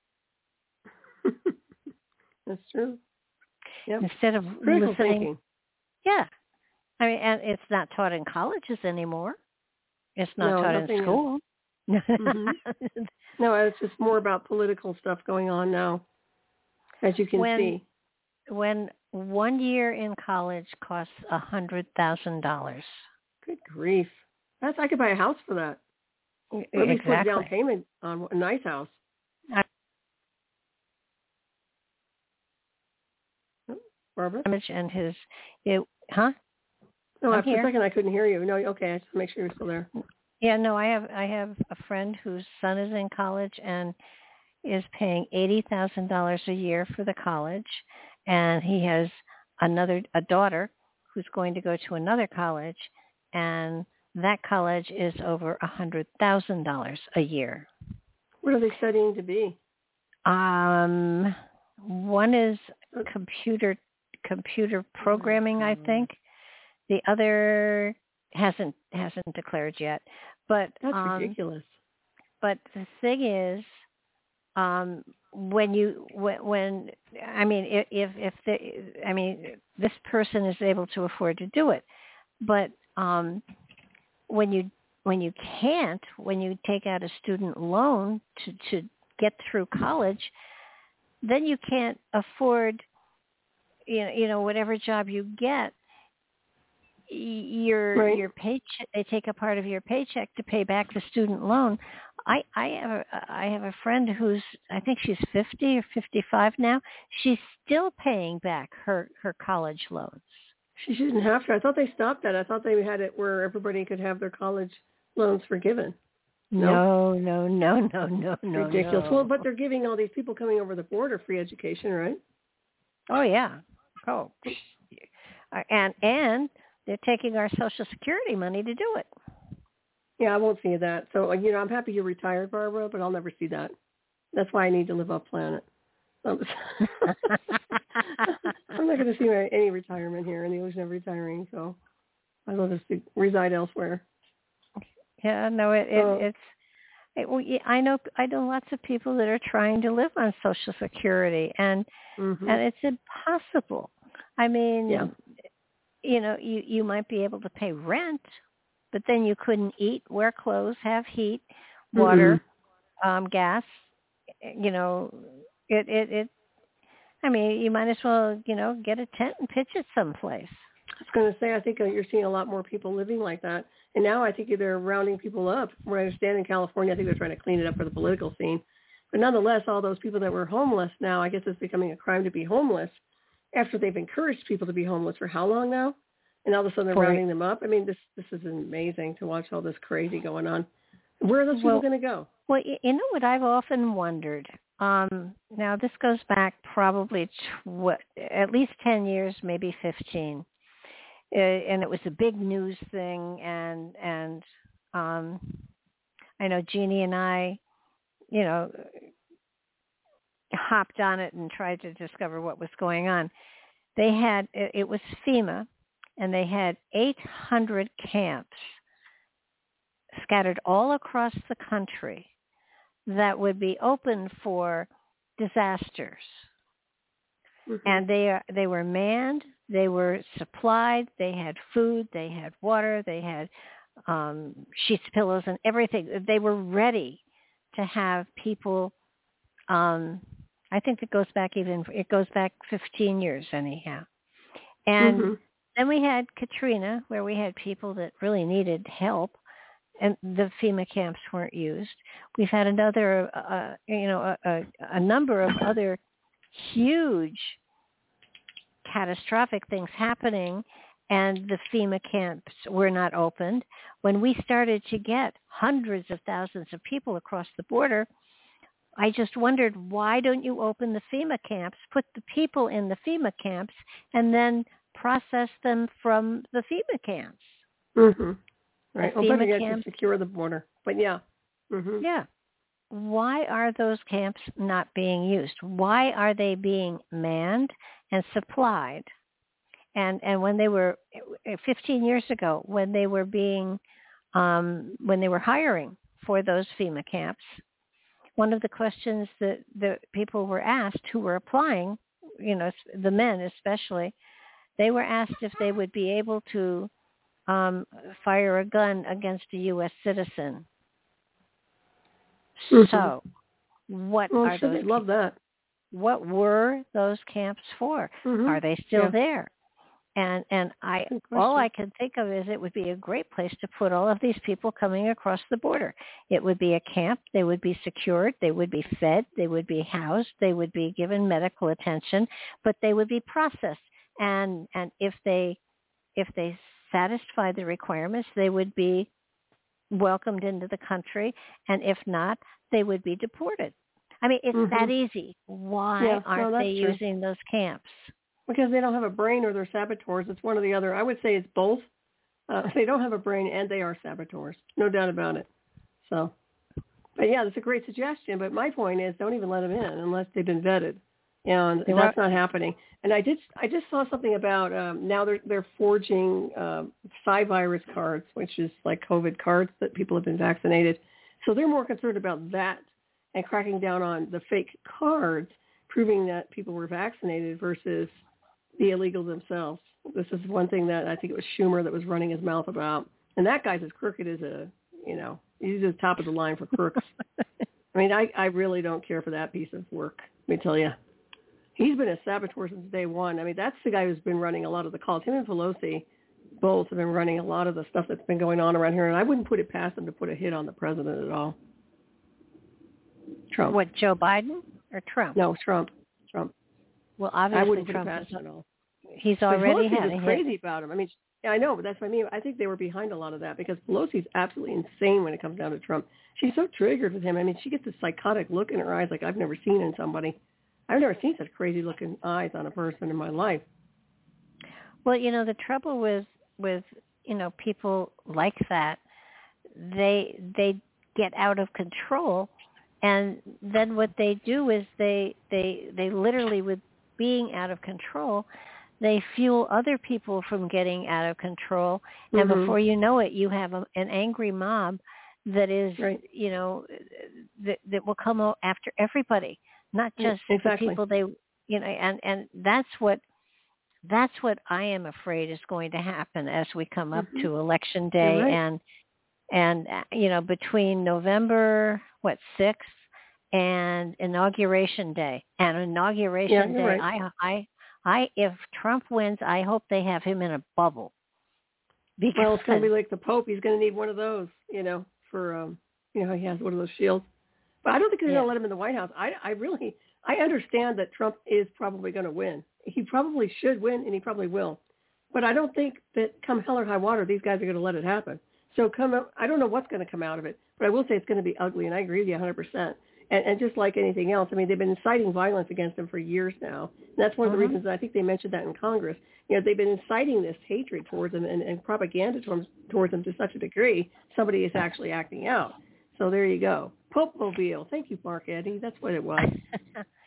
That's true. Yep. Instead of Critical listening. Thinking. Yeah. I mean, and it's not taught in colleges anymore. It's not no, taught in school. mm-hmm. No, it's just more about political stuff going on now, as you can when, see. When one year in college costs a hundred thousand dollars. Good grief! That's I could buy a house for that. Or at least exactly. put a down payment on a nice house. I, oh, Barbara? And his, it, huh? No, I'm after here. a second I couldn't hear you. No, okay, I just make sure you're still there. Yeah, no, I have I have a friend whose son is in college and is paying eighty thousand dollars a year for the college, and he has another a daughter who's going to go to another college, and that college is over a hundred thousand dollars a year. What are they studying to be? Um, one is computer computer programming, I think. The other hasn't hasn't declared yet. But that's um, ridiculous. But the thing is, um, when you when, when I mean if if the, I mean this person is able to afford to do it, but um, when you when you can't, when you take out a student loan to to get through college, then you can't afford, you know, you know whatever job you get. Your right. your paycheck, they take a part of your paycheck to pay back the student loan. I I have a, I have a friend who's, I think she's fifty or fifty-five now. She's still paying back her, her college loans. She shouldn't have to. I thought they stopped that. I thought they had it where everybody could have their college loans forgiven. No, no, no, no, no, no. Ridiculous. No. Well, but they're giving all these people coming over the border free education, right? Oh yeah. Oh, and and. They're taking our Social Security money to do it. Yeah, I won't see that. So, you know, I'm happy you're retired, Barbara, but I'll never see that. That's why I need to live off planet. I'm not going to see my, any retirement here in the ocean of retiring, so I'd love to reside elsewhere. Yeah, no, it, it, so, it's. It, well, I know I know lots of people that are trying to live on Social Security, and mm-hmm. and it's impossible. I mean. Yeah. You know, you, you might be able to pay rent, but then you couldn't eat, wear clothes, have heat, water, mm-hmm. um, gas. You know, it, it, it, I mean, you might as well, you know, get a tent and pitch it someplace. I was going to say, I think you're seeing a lot more people living like that. And now I think they're rounding people up. From what I understand in California, I think they're trying to clean it up for the political scene. But nonetheless, all those people that were homeless now, I guess it's becoming a crime to be homeless. After they've encouraged people to be homeless for how long now? And all of a sudden they're for rounding them up. I mean, this this is amazing to watch all this crazy going on. Where are those well, people going to go? Well, you know what I've often wondered? Um, now, this goes back probably tw- at least ten years, maybe fifteen. Uh, and it was a big news thing. And, and um, I know Jeannie and I, you know, hopped on it and tried to discover what was going on. They had, it was FEMA, and they had eight hundred camps scattered all across the country that would be open for disasters. Mm-hmm. And they are, they were manned, they were supplied, they had food, they had water, they had um, sheets, pillows, and everything. They were ready to have people. Um, I think it goes back even, it goes back fifteen years anyhow. And mm-hmm. then we had Katrina, where we had people that really needed help, and the FEMA camps weren't used. We've had another, uh, you know, a, a, a number of other huge catastrophic things happening, and the FEMA camps were not opened. When we started to get hundreds of thousands of people across the border, I just wondered, why don't you open the FEMA camps, put the people in the FEMA camps, and then process them from the FEMA camps? Mm-hmm. Right. Well, better yet, to secure the border. But yeah. Mm-hmm. Yeah. Why are those camps not being used? Why are they being manned and supplied? And and when they were fifteen years ago, when they were being, um, when they were hiring for those FEMA camps, one of the questions that the people were asked who were applying, you know, the men especially, they were asked if they would be able to um, fire a gun against a U S citizen. Mm-hmm. So, what well, are sure those? They'd love that. What were those camps for? Mm-hmm. Are they still yeah. there? And and I all I can think of is it would be a great place to put all of these people coming across the border. It would be a camp. They would be secured. They would be fed. They would be housed. They would be given medical attention, but they would be processed. And and if they if they satisfied the requirements, they would be welcomed into the country. And if not, they would be deported. I mean, it's mm-hmm. that easy. Why yeah, aren't no, they true. using those camps? Because they don't have a brain or they're saboteurs. It's one or the other. I would say it's both. Uh, they don't have a brain and they are saboteurs. No doubt about it. So, but yeah, that's a great suggestion. But my point is don't even let them in unless they've been vetted. And they that's not happening. And I did. I just saw something about um, now they're they're forging uh, Psi-virus cards, which is like COVID cards that people have been vaccinated. So they're more concerned about that and cracking down on the fake cards, proving that people were vaccinated versus the illegals themselves. This is one thing that I think it was Schumer that was running his mouth about. And that guy's as crooked as a, you know, he's at the top of the line for crooks. I mean, I, I really don't care for that piece of work, let me tell you. He's been a saboteur since day one. I mean, that's the guy who's been running a lot of the calls. Him and Pelosi both have been running a lot of the stuff that's been going on around here, and I wouldn't put it past them to put a hit on the president at all. Trump. What, Joe Biden or Trump? No, Trump. Trump. Well, obviously, I wouldn't Trump put it past him at all. He's already had a hit. Crazy about him. I mean, yeah, I know, but that's what I mean. I think they were behind a lot of that because Pelosi's absolutely insane when it comes down to Trump. She's so triggered with him. I mean, she gets this psychotic look in her eyes like I've never seen in somebody. I've never seen such crazy-looking eyes on a person in my life. Well, you know, the trouble with with you know people like that, they they get out of control. And then what they do is they they they literally, with being out of control, they fuel other people from getting out of control. And mm-hmm. before you know it, you have a, an angry mob that is, right. you know, that, that will come after everybody, not just exactly. the people they, you know, and, and that's what that's what I am afraid is going to happen as we come up mm-hmm. to Election Day right. and and you know between November what sixth and Inauguration Day. And Inauguration yeah, Day, right. I, I, I, if Trump wins, I hope they have him in a bubble. Because well, it's going to be like the Pope. He's going to need one of those, you know, for, um, you know, he has one of those shields. But I don't think they're yeah. going to let him in the White House. I, I really, I understand that Trump is probably going to win. He probably should win, and he probably will. But I don't think that come hell or high water, these guys are going to let it happen. So come, I don't know what's going to come out of it, but I will say it's going to be ugly, and I agree with you one hundred percent. And, and just like anything else, I mean, they've been inciting violence against him for years now. And that's one of the uh-huh. reasons that I think they mentioned that in Congress. You know, they've been inciting this hatred towards him and, and propaganda towards, towards him to such a degree, somebody is actually acting out. So there you go. Pope Mobile. Thank you, Mark Eddy. That's what it was.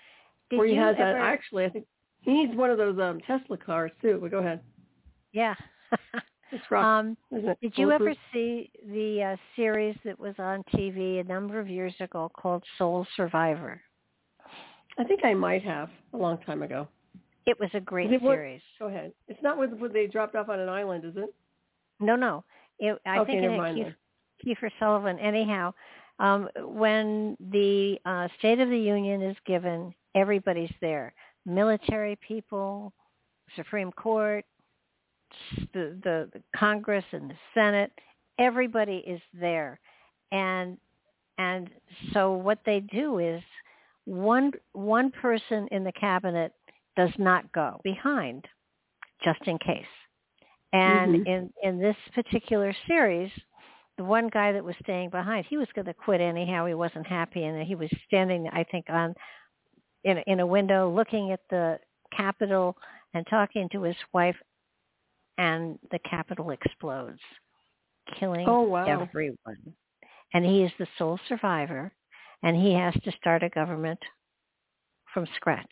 Did where he you has ever... that. Actually, I think he needs one of those um, Tesla cars too. But go ahead. Yeah. It's rock, um, isn't it? Did you ever see the uh, series that was on T V a number of years ago called Soul Survivor? I think I might have a long time ago. It was a great it, series. Go ahead. It's not where they dropped off on an island, is it? No, no. It, I okay, think never it mind had Keith, Kiefer Sutherland. Anyhow, um, when the uh, State of the Union is given, everybody's there. Military people, Supreme Court, the, the, the Congress and the Senate, everybody is there. And and so what they do is one one person in the cabinet does not go behind, just in case. And mm-hmm. in, in this particular series, the one guy that was staying behind, he was going to quit anyhow. He wasn't happy, and he was standing, I think, on in, in a window looking at the Capitol and talking to his wife, and the Capitol explodes, killing oh, wow. everyone. And he is the sole survivor, and he has to start a government from scratch.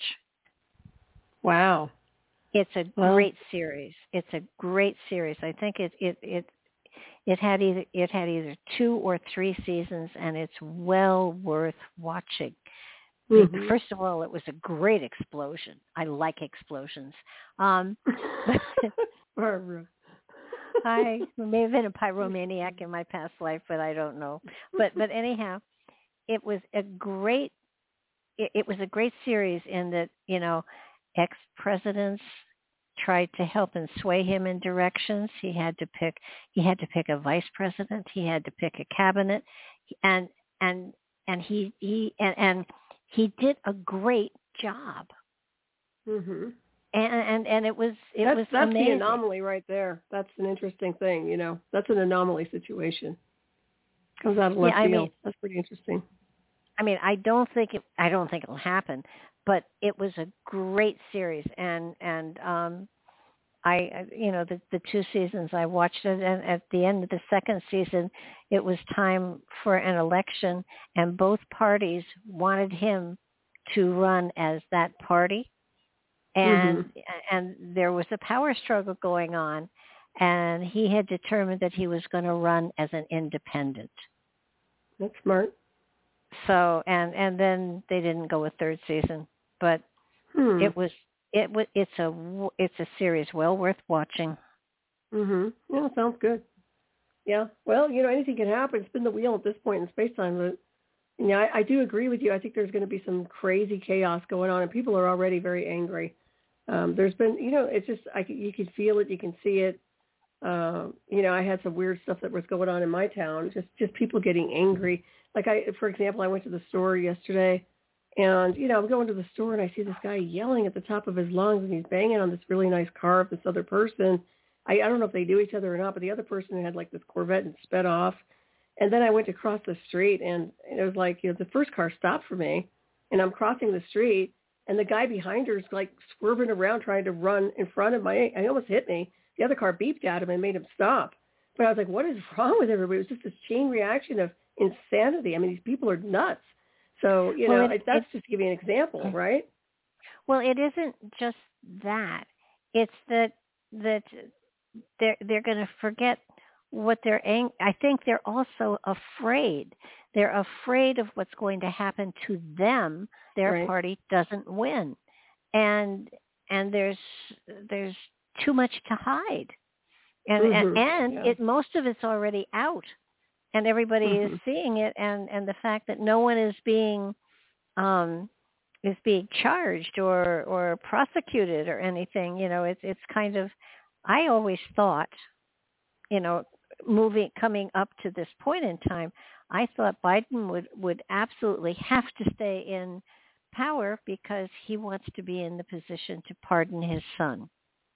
Wow. It's a great series. It's a great series. I think it it it it had either it had either two or three seasons, and it's well worth watching. Mm-hmm. First of all, it was a great explosion. I like explosions. Um, Barbara. I may have been a pyromaniac in my past life, but I don't know. But but anyhow, it was a great it, it was a great series in that, you know, ex-presidents tried to help and sway him in directions. He had to pick he had to pick a vice president. He had to pick a cabinet, and and and he he and, and he did a great job. Mm-hmm. And, and and it was it that's, was that's amazing. the anomaly right there. That's an interesting thing, you know. That's an anomaly situation. Comes out of left yeah, I field. mean, that's pretty interesting. I mean, I don't think it. I don't think it'll happen, but it was a great series, and and um, I you know the the two seasons I watched it, and at the end of the second season, it was time for an election, and both parties wanted him to run as that party. And mm-hmm. and there was a power struggle going on, and he had determined that he was going to run as an independent. That's smart. So and and then they didn't go a third season, but hmm. it was it was it's a it's a series well worth watching. Mhm. Yeah, sounds good. Yeah. Well, you know, anything can happen. It's been the wheel at this point in space time. But yeah, I, I do agree with you. I think there's going to be some crazy chaos going on, and people are already very angry. Um, there's been, you know, it's just, I, you can feel it, you can see it. Uh, you know, I had some weird stuff that was going on in my town, just, just people getting angry. Like I, for example, I went to the store yesterday, and, you know, I'm going to the store, and I see this guy yelling at the top of his lungs, and he's banging on this really nice car of this other person. I, I don't know if they knew each other or not, but the other person had, like, this Corvette and sped off. And then I went to cross the street, and it was like, you know, the first car stopped for me, and I'm crossing the street, and the guy behind her is like swerving around trying to run in front of my, he almost hit me. The other car beeped at him and made him stop. But I was like, what is wrong with everybody? It was just this chain reaction of insanity. I mean, these people are nuts. So, you well, know, it, that's it, just to give you an example, right? Well, it isn't just that. It's that, that they're, they're going to forget what they're, ang- I think they're also afraid. They're afraid of what's going to happen to them. Their right. party doesn't win, and and there's there's too much to hide, and mm-hmm. and, and yeah. it most of it's already out, and everybody mm-hmm. is seeing it, and, and the fact that no one is being um, is being charged or or prosecuted or anything. You know, it's it's kind of. I always thought, you know, moving coming up to this point in time, I thought Biden would, would absolutely have to stay in power because he wants to be in the position to pardon his son.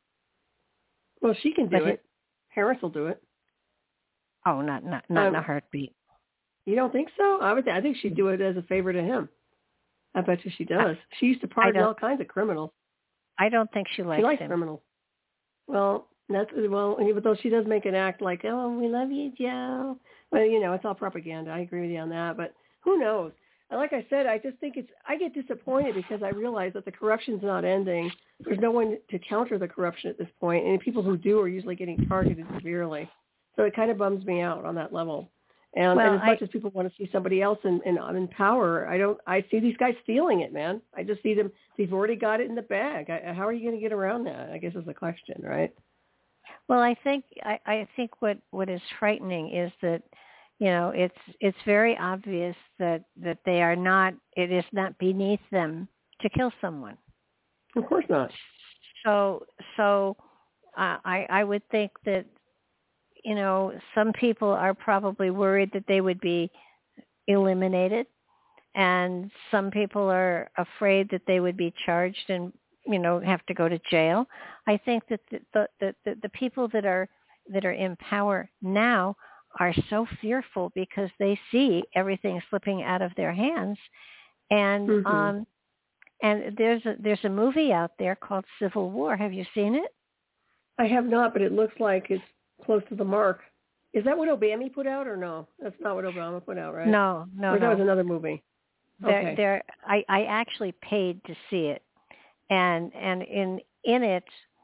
Well, she can do but it. His, Harris will do it. Oh, not not not um, in a heartbeat. You don't think so? I would. I think she'd do it as a favor to him. I bet you she does. I, she used to pardon all kinds of criminals. I don't think she likes She likes him. criminals. Well, that's well, even though she does make an act like, "Oh, we love you, Joe." Well, you know, it's all propaganda. I agree with you on that. But who knows? like I said, I just think it's, I get disappointed because I realize that the corruption's not ending. There's no one to counter the corruption at this point, and people who do are usually getting targeted severely. So it kind of bums me out on that level. And, well, and as much I, as people want to see somebody else in, in, in power, I don't, I see these guys stealing it, man. I just see them, they've already got it in the bag. I, how are you going to get around that, I guess is the question, right? Well, I think, I, I think what, what is frightening is that, you know, it's it's very obvious that, that they are not, it is not beneath them to kill someone. Of course not. So so uh, I I would think that, you know, some people are probably worried that they would be eliminated, and some people are afraid that they would be charged and, you know, have to go to jail. I think that the the, the, the people that are that are in power now are so fearful because they see everything slipping out of their hands. And mm-hmm. um, and there's a, there's a movie out there called Civil War. Have you seen it? I have not, but it looks like it's close to the mark. Is that what Obama put out or no? That's not what Obama put out, right? No, no, or that no. was another movie. There, okay. there, I, I actually paid to see it. And and in in it,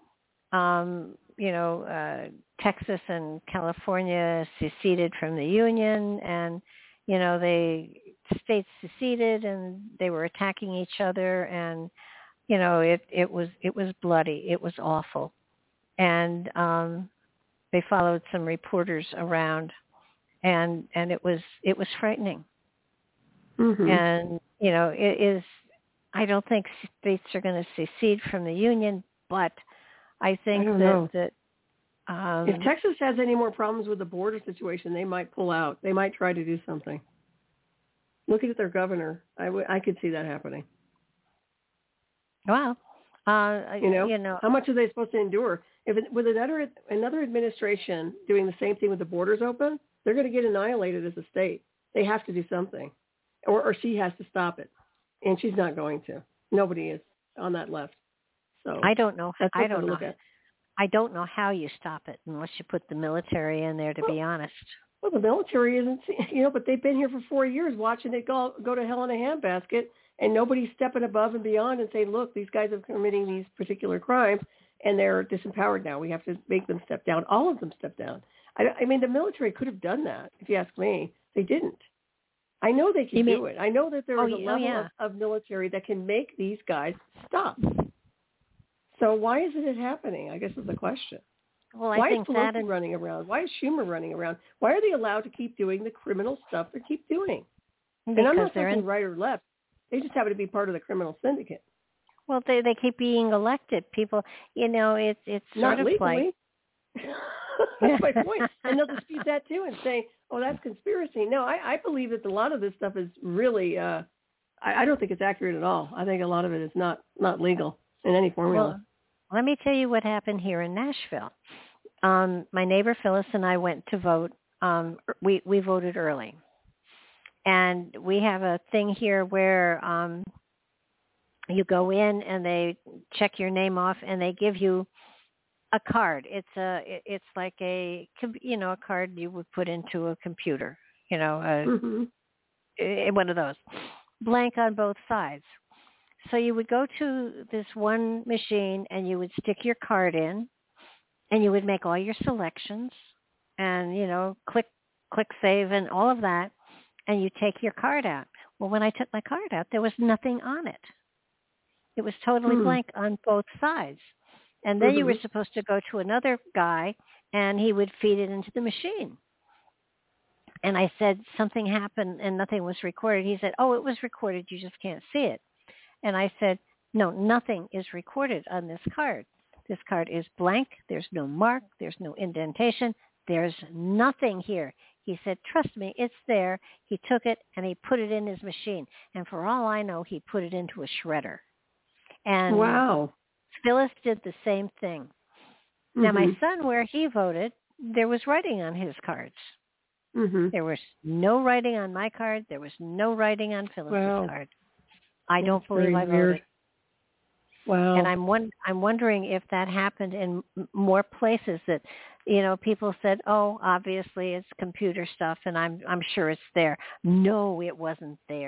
um, you know, uh, Texas and California seceded from the Union, and you know, they states seceded, and they were attacking each other, and you know, it it was it was bloody, it was awful, and um, they followed some reporters around, and and it was it was frightening, mm-hmm. and you know, it is. I don't think states are going to secede from the Union, but I think I don't that, know. that um, if Texas has any more problems with the border situation, they might pull out. They might try to do something. Looking at their governor, I, w- I could see that happening. Well, uh, you know, you know, how much are they supposed to endure? If it, with another another administration doing the same thing with the borders open, they're going to get annihilated as a state. They have to do something, or, or she has to stop it. And she's not going to. Nobody is on that left. So I don't know. That's I don't know. At. I don't know how you stop it unless you put the military in there. To well, be honest. Well, the military isn't. You know, but they've been here for four years watching it go go to hell in a handbasket, and nobody's stepping above and beyond and saying, "Look, these guys are committing these particular crimes, and they're disempowered now. We have to make them step down." All of them step down. I, I mean, the military could have done that. If you ask me, they didn't. I know they can you do mean, it. I know that there oh, is a level oh, yeah. of, of military that can make these guys stop. So why isn't it happening, I guess is the question. Well, I why think is Pelosi that is... running around? Why is Schumer running around? Why are they allowed to keep doing the criminal stuff they keep doing? Because and I'm not they're saying in... right or left. They just happen to be part of the criminal syndicate. Well, they they keep being elected. People, you know, it's it's sort not of legally. like... That's my point. And they'll dispute that too and say, oh, that's conspiracy. No, I, I believe that a lot of this stuff is really, uh, I, I don't think it's accurate at all. I think a lot of it is not, not legal in any formula. Well, let me tell you what happened here in Nashville. Um, my neighbor Phyllis and I went to vote. Um, we, we voted early. And we have a thing here where um, you go in and they check your name off and they give you a card. It's a, it's like a, you know, a card you would put into a computer, you know, a, mm-hmm. one of those, blank on both sides. So you would go to this one machine and you would stick your card in and you would make all your selections and, you know, click, click save and all of that. And you take your card out. Well, when I took my card out, there was nothing on it. It was totally mm. blank on both sides. And then mm-hmm. you were supposed to go to another guy, and he would feed it into the machine. And I said, something happened, and nothing was recorded. He said, oh, it was recorded. You just can't see it. And I said, no, nothing is recorded on this card. This card is blank. There's no mark. There's no indentation. There's nothing here. He said, trust me, it's there. He took it, and he put it in his machine. And for all I know, he put it into a shredder. And wow. Phyllis did the same thing. Mm-hmm. Now, my son, where he voted, there was writing on his cards. Mm-hmm. There was no writing on my card. There was no writing on Phyllis's wow. card. I That's don't believe I voted. Weird. Wow. And I'm one, I'm wondering if that happened in m- more places that, you know, people said, oh, obviously it's computer stuff, and I'm I'm sure it's there. No, it wasn't there.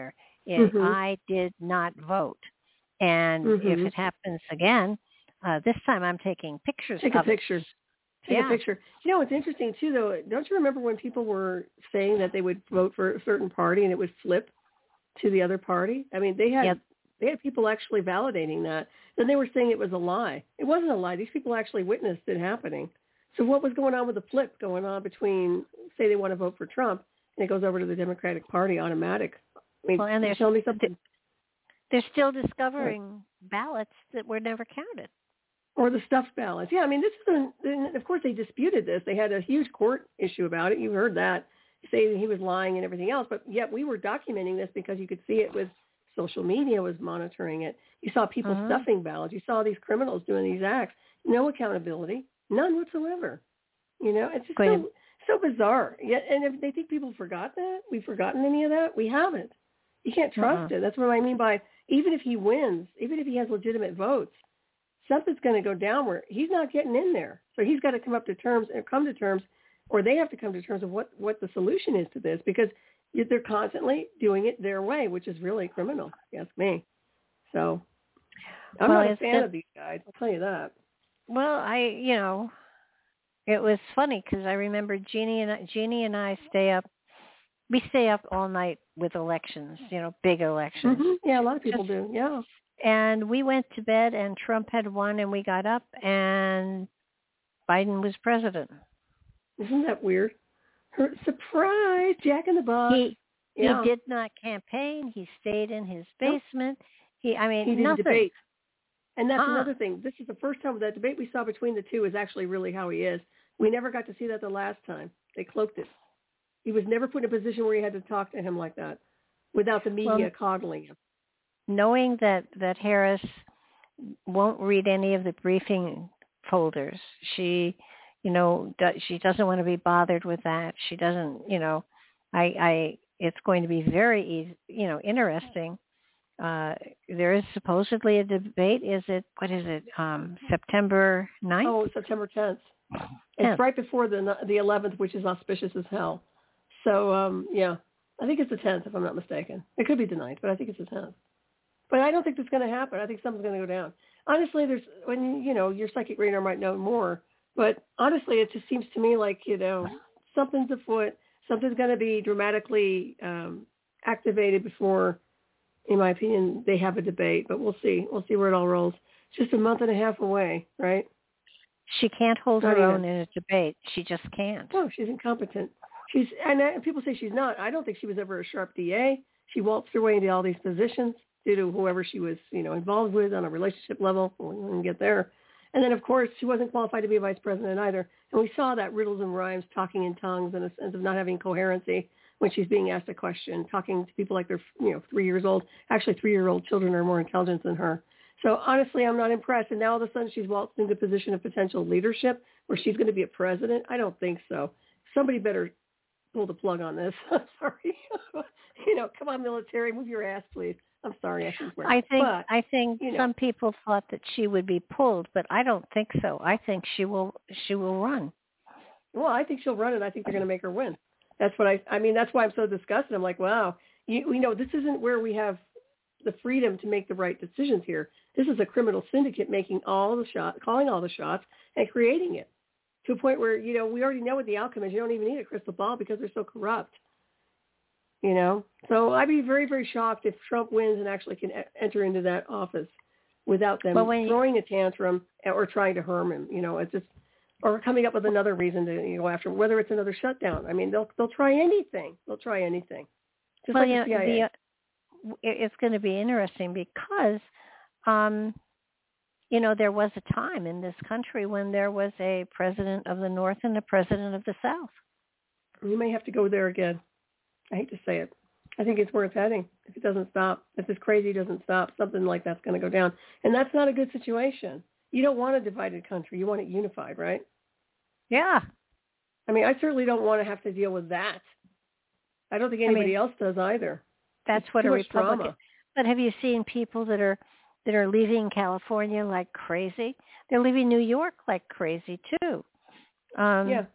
if mm-hmm. I did not vote. And mm-hmm. if it happens again, uh, this time I'm taking pictures Take of a picture. it. Take yeah. a picture. You know, what's interesting, too, though, don't you remember when people were saying that they would vote for a certain party and it would flip to the other party? I mean, they had Yep. they had people actually validating that. Then they were saying it was a lie. It wasn't a lie. These people actually witnessed it happening. So what was going on with the flip going on between, say they want to vote for Trump, and it goes over to the Democratic Party automatic? I mean, well, and they're, tell me something. They're still discovering ballots that were never counted. Or the stuffed ballots. Yeah, I mean, this is, a, and of course they disputed this. They had a huge court issue about it. You heard that, saying he was lying and everything else. But yet we were documenting this because you could see it with social media was monitoring it. You saw people uh-huh. stuffing ballots. You saw these criminals doing these acts. No accountability, none whatsoever. You know, it's just so, so bizarre. Yet, and if they think people forgot that, we've forgotten any of that. We haven't. You can't trust uh-uh. it. That's what I mean by even if he wins, even if he has legitimate votes, something's going to go down where he's not getting in there. So he's got to come up to terms and come to terms, or they have to come to terms of what, what the solution is to this, because they're constantly doing it their way, which is really criminal, if you ask me. So I'm well, not a fan been, of these guys. I'll tell you that. Well, I, you know, it was funny because I remember Jeannie and I, Jeannie and I stay up. We stay up all night with elections, you know, big elections. Mm-hmm. Yeah, a lot of people Just, do. Yeah. And we went to bed and Trump had won and we got up and Biden was president. Isn't that weird? Her, surprise, Jack in the Box. He, yeah. he did not campaign. He stayed in his basement. Nope. He, I mean, he didn't nothing. debate. And that's uh-uh. another thing. This is the first time that debate we saw between the two is actually really how he is. We never got to see that the last time. They cloaked it. He was never put in a position where you had to talk to him like that without the media well, coddling him. Knowing that, that Harris won't read any of the briefing folders, she, you know, she doesn't want to be bothered with that. She doesn't, you know, I, I, it's going to be very easy, you know, interesting. Uh, there is supposedly a debate. Is it, what is it, um, September ninth? Oh, September tenth. tenth. It's right before the the eleventh, which is auspicious as hell. So, um, yeah, I think it's the tenth, if I'm not mistaken. It could be the ninth, but I think it's the tenth. But I don't think that's going to happen. I think something's going to go down. Honestly, there's, when, you know, your psychic radar might know more, but honestly, it just seems to me like, you know, something's afoot. Something's going to be dramatically um, activated before, in my opinion, they have a debate. But we'll see. We'll see where it all rolls. It's just a month and a half away, right? She can't hold Not her even. own in a debate. She just can't. No, she's incompetent. She's, and I, people say she's not. I don't think she was ever a sharp D A. She waltzed her way into all these positions due to whoever she was, you know, involved with on a relationship level. We can get there. And then, of course, she wasn't qualified to be a vice president either. And we saw that riddles and rhymes, talking in tongues, and a sense of not having coherency when she's being asked a question, talking to people like they're, you know, three years old. Actually, three-year-old children are more intelligent than her. So honestly, I'm not impressed. And now all of a sudden she's waltzed into a position of potential leadership where she's going to be a president. I don't think so. Somebody better pull the plug on this. I'm sorry. you know, come on, military, move your ass, please. I'm sorry, I shouldn't swear. I think but, I think you know, some people thought that she would be pulled, but I don't think so. I think she will she will run. Well, I think she'll run, and I think they're going to make her win. That's what I. I mean, that's why I'm so disgusted. I'm like, wow, you, you know, this isn't where we have the freedom to make the right decisions here. This is a criminal syndicate making all the shots, calling all the shots, and creating it to a point where, you know, we already know what the outcome is. You don't even need a crystal ball because they're so corrupt. You know, so I'd be very, very shocked if Trump wins and actually can enter into that office without them well, throwing you... a tantrum or trying to harm him. You know, it's just, or coming up with another reason to, you know, after, whether it's another shutdown. I mean, they'll they'll try anything. They'll try anything. Just well, like you the C I A. The, uh, it's going to be interesting because, um, you know, there was a time in this country when there was a president of the North and a president of the South. You may have to go there again. I hate to say it. I think it's where it's heading. If it doesn't stop, if this crazy doesn't stop, something like that's going to go down. And that's not a good situation. You don't want a divided country. You want it unified, right? Yeah. I mean, I certainly don't want to have to deal with that. I don't think anybody I mean, else does either. That's it's what a Republican. Drama. But have you seen people that are that are leaving California like crazy? They're leaving New York like crazy too. Um, yeah.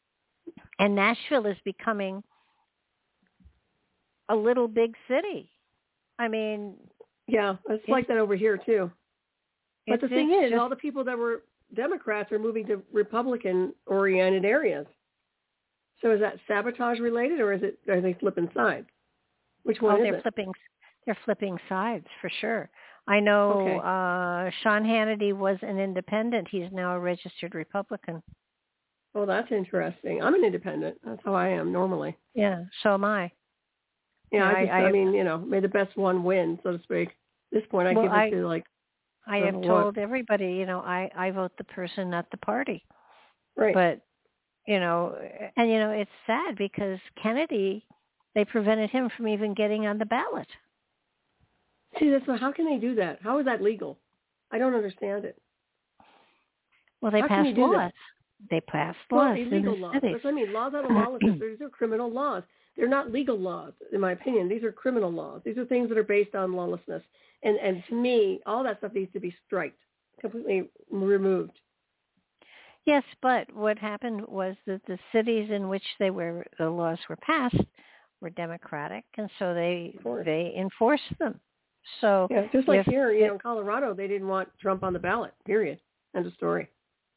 And Nashville is becoming a little big city. I mean, yeah, it's, it's like that over here too. But the thing is, just, all the people that were Democrats are moving to Republican-oriented areas. So is that sabotage related, or is it are they flipping sides? Which one oh, is they're it? flipping. They're flipping sides for sure. I know okay. uh, Sean Hannity was an independent. He's now a registered Republican. Well, that's interesting. I'm an independent. That's how I am normally. Yeah, so am I. Yeah, yeah I, just, I, I mean, you know, may the best one win, so to speak. At this point, I well, give it I, to like. I have told everybody, you know, I, I vote the person, not the party. Right. But, you know, and, you know, it's sad because Kennedy, they prevented him from even getting on the ballot. See, that's how can they do that? How is that legal? I don't understand it. Well, they how passed laws. That? They passed laws. Well, illegal laws. That's what I mean. Laws out of lawlessness. These are criminal laws. They're not legal laws, in my opinion. These are criminal laws. These are things that are based on lawlessness. And and to me, all that stuff needs to be striked, completely removed. Yes, but what happened was that the cities in which they were the laws were passed were Democratic, and so they they enforced them. So yeah, just like if, here, you know, in Colorado, they didn't want Trump on the ballot. Period. End of story.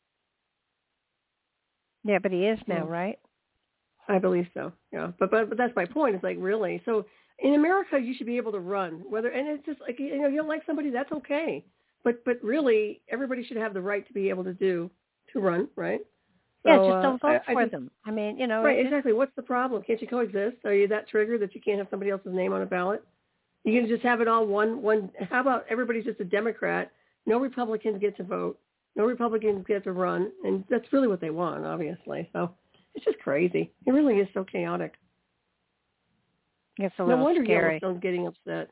Yeah, but he is now, yeah. right? I believe so. Yeah, but but but that's my point. It's like really. So in America, you should be able to run. Whether and it's just like you know you don't like somebody, that's okay. But but really, everybody should have the right to be able to do to run, right? So, yeah, just don't vote uh, I, for I just, them. I mean, you know, right? just, Exactly. What's the problem? Can't you coexist? Are you that triggered that you can't have somebody else's name on a ballot? You can just have it all one one. How about everybody's just a Democrat? No Republicans get to vote. No Republicans get to run, and that's really what they want, obviously. So it's just crazy. It really is so chaotic. It's a no little wonder scary. Yellowstone's getting upset.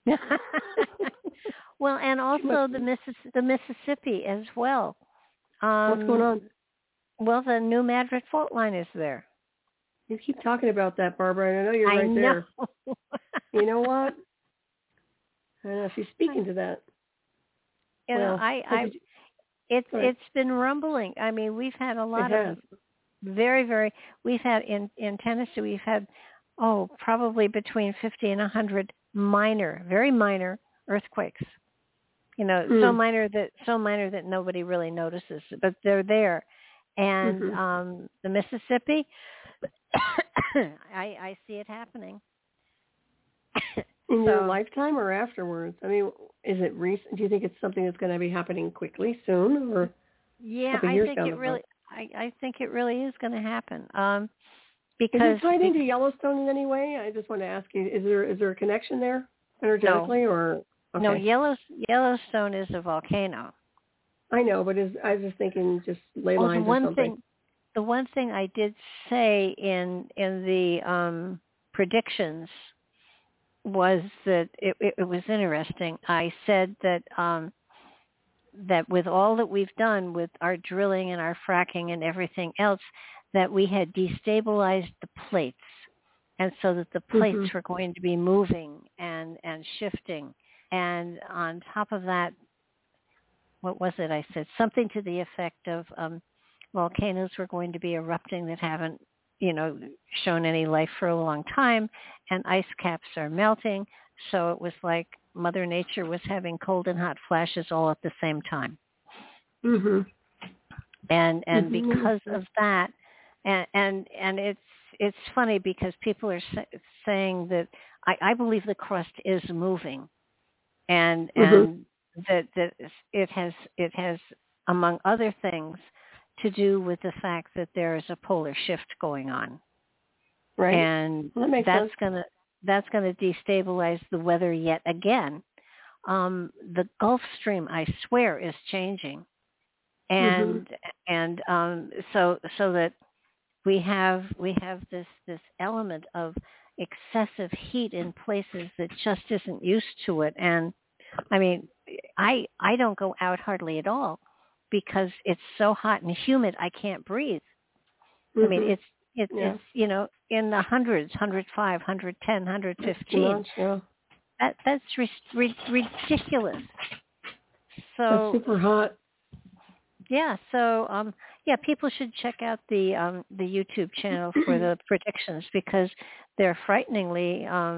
Well, and also the Missis- the Mississippi as well. Um, What's going on? Well, the New Madrid fault line is there. You keep talking about that, Barbara, and I know you're I right know. there. You know what? I don't know if she's speaking to that. You well, know, I, I, you, it's right. it's been rumbling. I mean, we've had a lot it of has. very, very. We've had in in Tennessee, we've had oh, probably between fifty and a hundred minor, very minor earthquakes. You know, mm. so minor that so minor that nobody really notices, but they're there. And mm-hmm. um, the Mississippi, I, I see it happening. In so, your lifetime or afterwards? I mean, is it recent? Do you think it's something that's going to be happening quickly, soon, or yeah, I think it really. I, I think it really is going to happen. Um, because is it tied into Yellowstone in any way? I just want to ask you: is there is there a connection there energetically, no. or okay. no? Yellow, Yellowstone is a volcano. I know, but is, I was just thinking, just ley well, lines the one or something. Thing, the one thing I did say in in the um, predictions was that it, it, it was interesting. I said that um, that with all that we've done with our drilling and our fracking and everything else, that we had destabilized the plates, and so that the plates mm-hmm. were going to be moving and, and shifting. And on top of that, what was it I said? Something to the effect of um, volcanoes were going to be erupting that haven't, you know, shown any life for a long time, and ice caps are melting. So it was like Mother Nature was having cold and hot flashes all at the same time. Mm-hmm. And and mm-hmm. because of that, and and, and it's it's funny because people are sa- saying that I, I believe the crust is moving, and mm-hmm. and that that it has it has among other things to do with the fact that there is a polar shift going on, right? And well, that that's sense. gonna that's gonna destabilize the weather yet again. Um, the Gulf Stream, I swear, is changing, and mm-hmm. and um, so so that we have we have this this element of excessive heat in places that just isn't used to it. And I mean, I I don't go out hardly at all because it's so hot and humid I can't breathe. Mm-hmm. I mean, it's it's, yeah. it's you know in the hundreds, one oh five, one ten, one fifteen. That's too much, yeah. That that's re- re- ridiculous. So that's super hot. Yeah, so um, yeah, people should check out the um, the YouTube channel for the predictions because they're frighteningly um,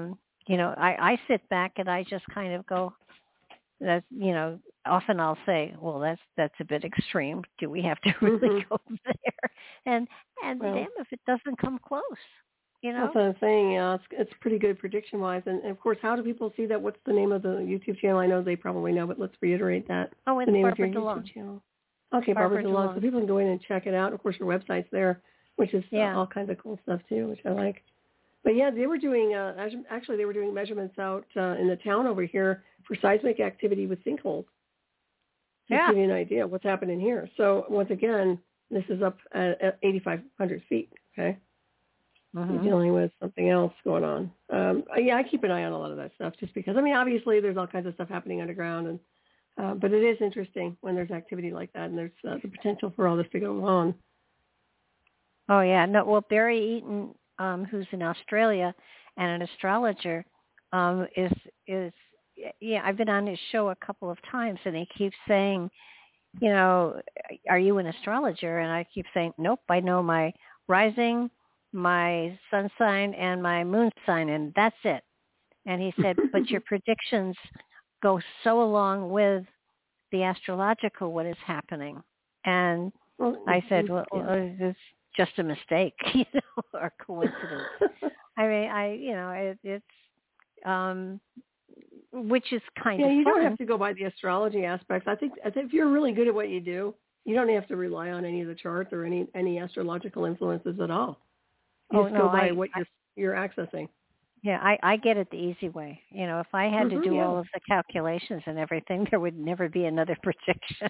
you know, I, I sit back and I just kind of go, that's, you know, often I'll say, well, that's that's a bit extreme. Do we have to really mm-hmm. go there? And and well, damn if it doesn't come close, you know? That's what I'm saying. Yeah, it's, it's pretty good prediction-wise. And, and, of course, how do people see that? What's the name of the YouTube channel? I know they probably know, but let's reiterate that. Oh, it's the name Barbara of your DeLong. YouTube channel. Okay, Barbara, Barbara DeLong. DeLong. So people can go in and check it out. Of course, your website's there, which is yeah. uh, all kinds of cool stuff, too, which I like. But, yeah, they were doing, uh, actually, they were doing measurements out uh, in the town over here for seismic activity with sinkholes. Just Yeah. to give you an idea of what's happening here. So, once again, this is up at, at eighty-five hundred feet, okay? Mm-hmm. You're dealing with something else going on. Um, yeah, I keep an eye on a lot of that stuff just because, I mean, obviously there's all kinds of stuff happening underground, and uh, but it is interesting when there's activity like that and there's uh, the potential for all this to go on. Oh, yeah. No, well, Barry Eaton, um, who's in Australia and an astrologer, um, is, is, yeah, I've been on his show a couple of times, and he keeps saying, you know, are you an astrologer? And I keep saying, nope, I know my rising, my sun sign, and my moon sign, and that's it. And he said, but your predictions go so along with the astrological, what is happening. And I said, well, yeah. it's just a mistake, you know, or coincidence. I mean, I, you know, it, it's, um, which is kind yeah, of you fun. don't have to go by the astrology aspects. I think, I think if you're really good at what you do, you don't have to rely on any of the charts or any any astrological influences at all. You oh, just no, go by I, what I, you're, you're accessing. Yeah, I, I get it the easy way. You know, if I had mm-hmm, to do yeah. all of the calculations and everything, there would never be another prediction.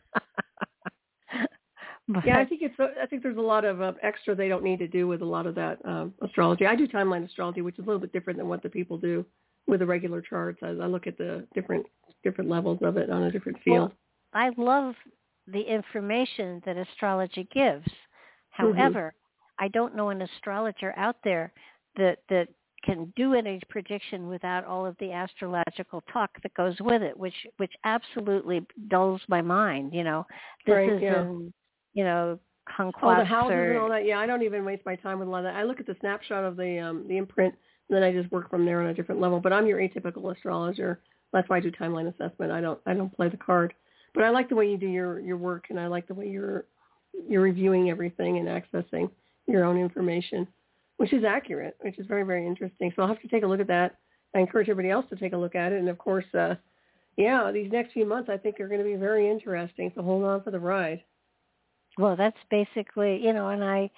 But, yeah, I think it's. I think there's a lot of uh, extra they don't need to do with a lot of that um, astrology. I do timeline astrology, which is a little bit different than what the people do with the regular charts. As I look at the different different levels of it on a different field. Well, I love the information that astrology gives. However, mm-hmm. I don't know an astrologer out there that that can do any prediction without all of the astrological talk that goes with it, which which absolutely dulls my mind. You know, this right, is yeah. an, you know, conquest. Oh, the houses or, and all that. Yeah, I don't even waste my time with a lot of that. I look at the snapshot of the um, the imprint, and then I just work from there on a different level. But I'm your atypical astrologer. That's why I do timeline assessment. I don't I don't play the card. But I like the way you do your, your work, and I like the way you're you're reviewing everything and accessing your own information, which is accurate, which is very, very interesting. So I'll have to take a look at that. I encourage everybody else to take a look at it. And, of course, uh, yeah, these next few months I think are going to be very interesting. So hold on for the ride. Well, that's basically, you know, and I,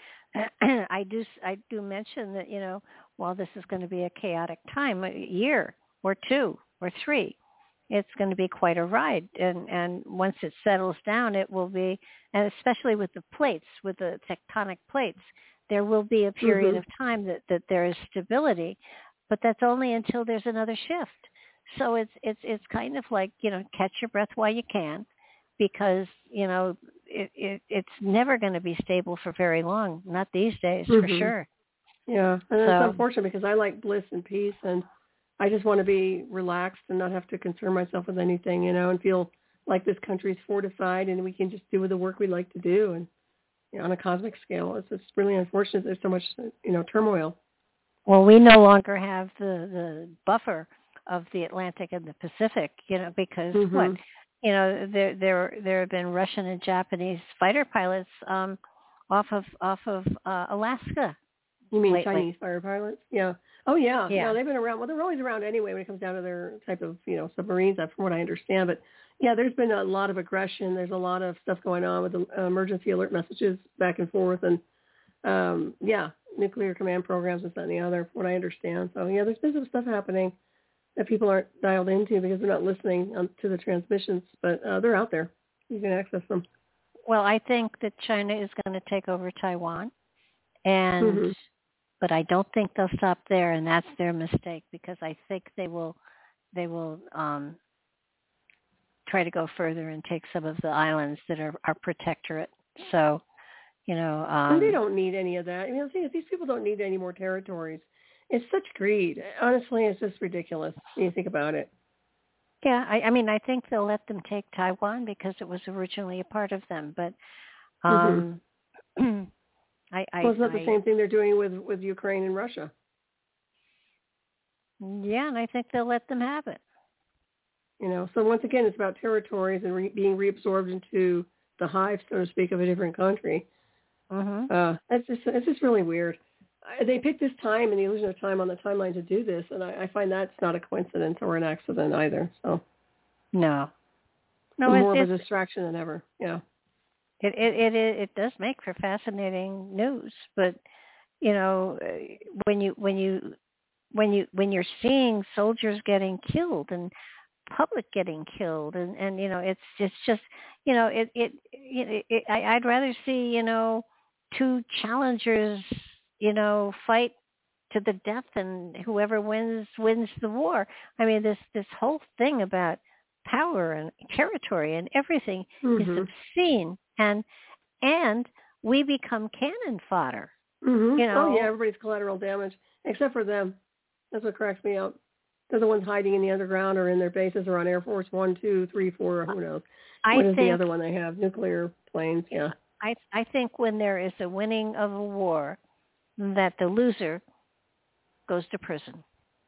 I do, I do mention that, you know, while this is going to be a chaotic time, a year or two or three, it's going to be quite a ride. And, and once it settles down, it will be, and especially with the plates, with the tectonic plates, there will be a period mm-hmm. of time that, that there is stability, but that's only until there's another shift. So it's, it's, it's kind of like, you know, catch your breath while you can, because, you know, it, it it's never going to be stable for very long. Not these days, mm-hmm. for sure. Yeah. And so, it's unfortunate because I like bliss and peace, and I just want to be relaxed and not have to concern myself with anything, you know, and feel like this country is fortified and we can just do the work we like to do. And you know, on a cosmic scale, it's just really unfortunate there's so much, you know, turmoil. Well, we no longer have the, the buffer of the Atlantic and the Pacific, you know, because mm-hmm. what, you know, there there there have been Russian and Japanese fighter pilots um, off of off of uh, Alaska. You mean lately. Chinese fighter pilots? Yeah. Oh, yeah. Yeah. No, they've been around. Well, they're always around anyway when it comes down to their type of, you know, submarines, from what I understand. But, yeah, there's been a lot of aggression. There's a lot of stuff going on with the emergency alert messages back and forth. And, um, yeah, nuclear command programs and that and the other, from what I understand. So, yeah, there's been some stuff happening that people aren't dialed into because they're not listening um, to the transmissions. But uh, they're out there. You can access them. Well, I think that China is going to take over Taiwan. And... Mm-hmm. But I don't think they'll stop there, and that's their mistake, because I think they will, they will um, try to go further and take some of the islands that are our protectorate. So, you know, um, and they don't need any of that. I mean, the thing is, these people don't need any more territories. It's such greed. Honestly, it's just ridiculous when you think about it. Yeah, I, I mean, I think they'll let them take Taiwan because it was originally a part of them, but. Um, mm-hmm. I, I, well, it's not I, the same thing they're doing with, with Ukraine and Russia. Yeah, and I think they'll let them have it. You know, so once again, it's about territories and re- being reabsorbed into the hive, so to speak, of a different country. Mm-hmm. Uh, it's just it's just really weird. I, they picked this time and the illusion of time on the timeline to do this, and I, I find that's not a coincidence or an accident either. So no, no, more it's, of a distraction than ever. Yeah, it it it it does make for fascinating news, but you know, when you when you when you when you're seeing soldiers getting killed and public getting killed, and and you know, it's it's just you know it it, it, it I, I'd rather see you know two challengers you know fight to the death, and whoever wins wins the war. I mean, this this whole thing about power and territory and everything mm-hmm. is obscene, and and we become cannon fodder. Mm-hmm. You know? Oh yeah, everybody's collateral damage except for them. That's what cracks me up. They're the ones hiding in the underground or in their bases or on Air Force One, Two, Three, Four, or who knows. I what is think, the other one they have? Nuclear planes. Yeah. I I think when there is a winning of a war, that the loser goes to prison.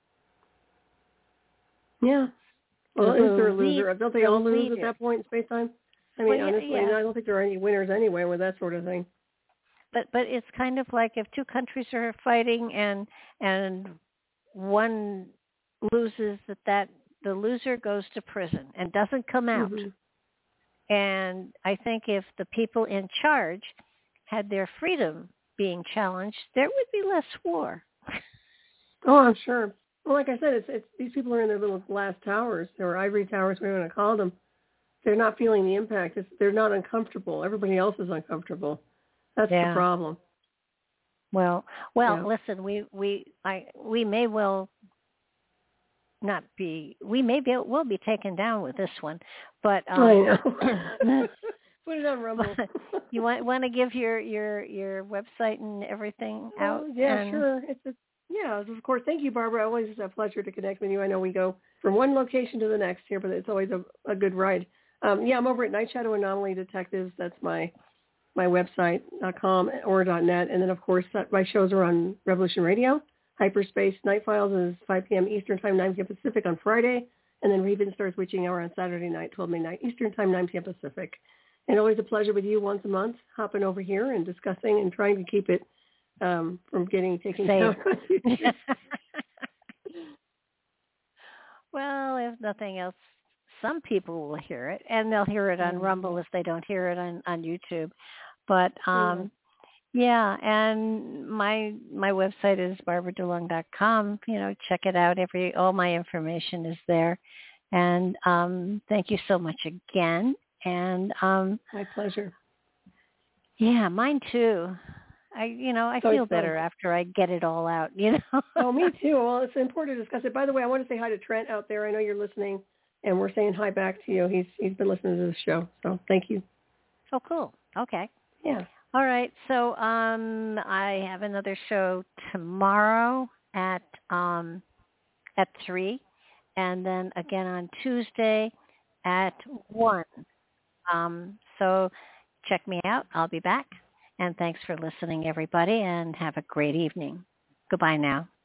Yeah. Well, the is there a loser? lead, Don't they all lose leader. at that point in space time? I mean, well, yeah, honestly, yeah. I don't think there are any winners anyway with that sort of thing. But but it's kind of like if two countries are fighting and and one loses, that that the loser goes to prison and doesn't come out. Mm-hmm. And I think if the people in charge had their freedom being challenged, there would be less war. Oh, I'm sure. Well, like I said, it's it's these people are in their little glass towers or ivory towers, whatever you want to call them. They're not feeling the impact. It's, they're not uncomfortable. Everybody else is uncomfortable. That's yeah. the problem. Well, well, yeah. listen, we we I we may well not be we may be will be taken down with this one, but um, I know. Put it on Rumble. you want want to give your your your website and everything out? Oh, yeah, and... sure. It's a, yeah, of course. Thank you, Barbara. Always a pleasure to connect with you. I know we go from one location to the next here, but it's always a, a good ride. Um, yeah, I'm over at Night Shadow Anomaly Detectives. That's my my website dot com or .net, and then of course my shows are on Revolution Radio. Hyperspace Night Files is five p.m. Eastern Time, nine p.m. Pacific on Friday, and then Reven starts Witching Hour on Saturday night, twelve midnight Eastern Time, nine p.m. Pacific. And always a pleasure with you once a month, hopping over here and discussing and trying to keep it um, from getting taken down. Well, if nothing else, some people will hear it, and they'll hear it on mm-hmm. Rumble if they don't hear it on, on YouTube. But um, yeah. yeah, and my my website is barbara delong dot com. You know, check it out. Every all my information is there. And um, thank you so much again. And um, my pleasure. Yeah, mine too. I, you know, I so feel better fun. after I get it all out. You know. Oh, me too. Well, it's important to discuss it. By the way, I want to say hi to Trent out there. I know you're listening, and we're saying hi back to you. He's he's been listening to the show, so thank you. Oh, cool. Okay. Yeah. All right. So um, I have another show tomorrow at um, at three, and then again on Tuesday at one. Um, so check me out. I'll be back. And thanks for listening, everybody, and have a great evening. Goodbye now.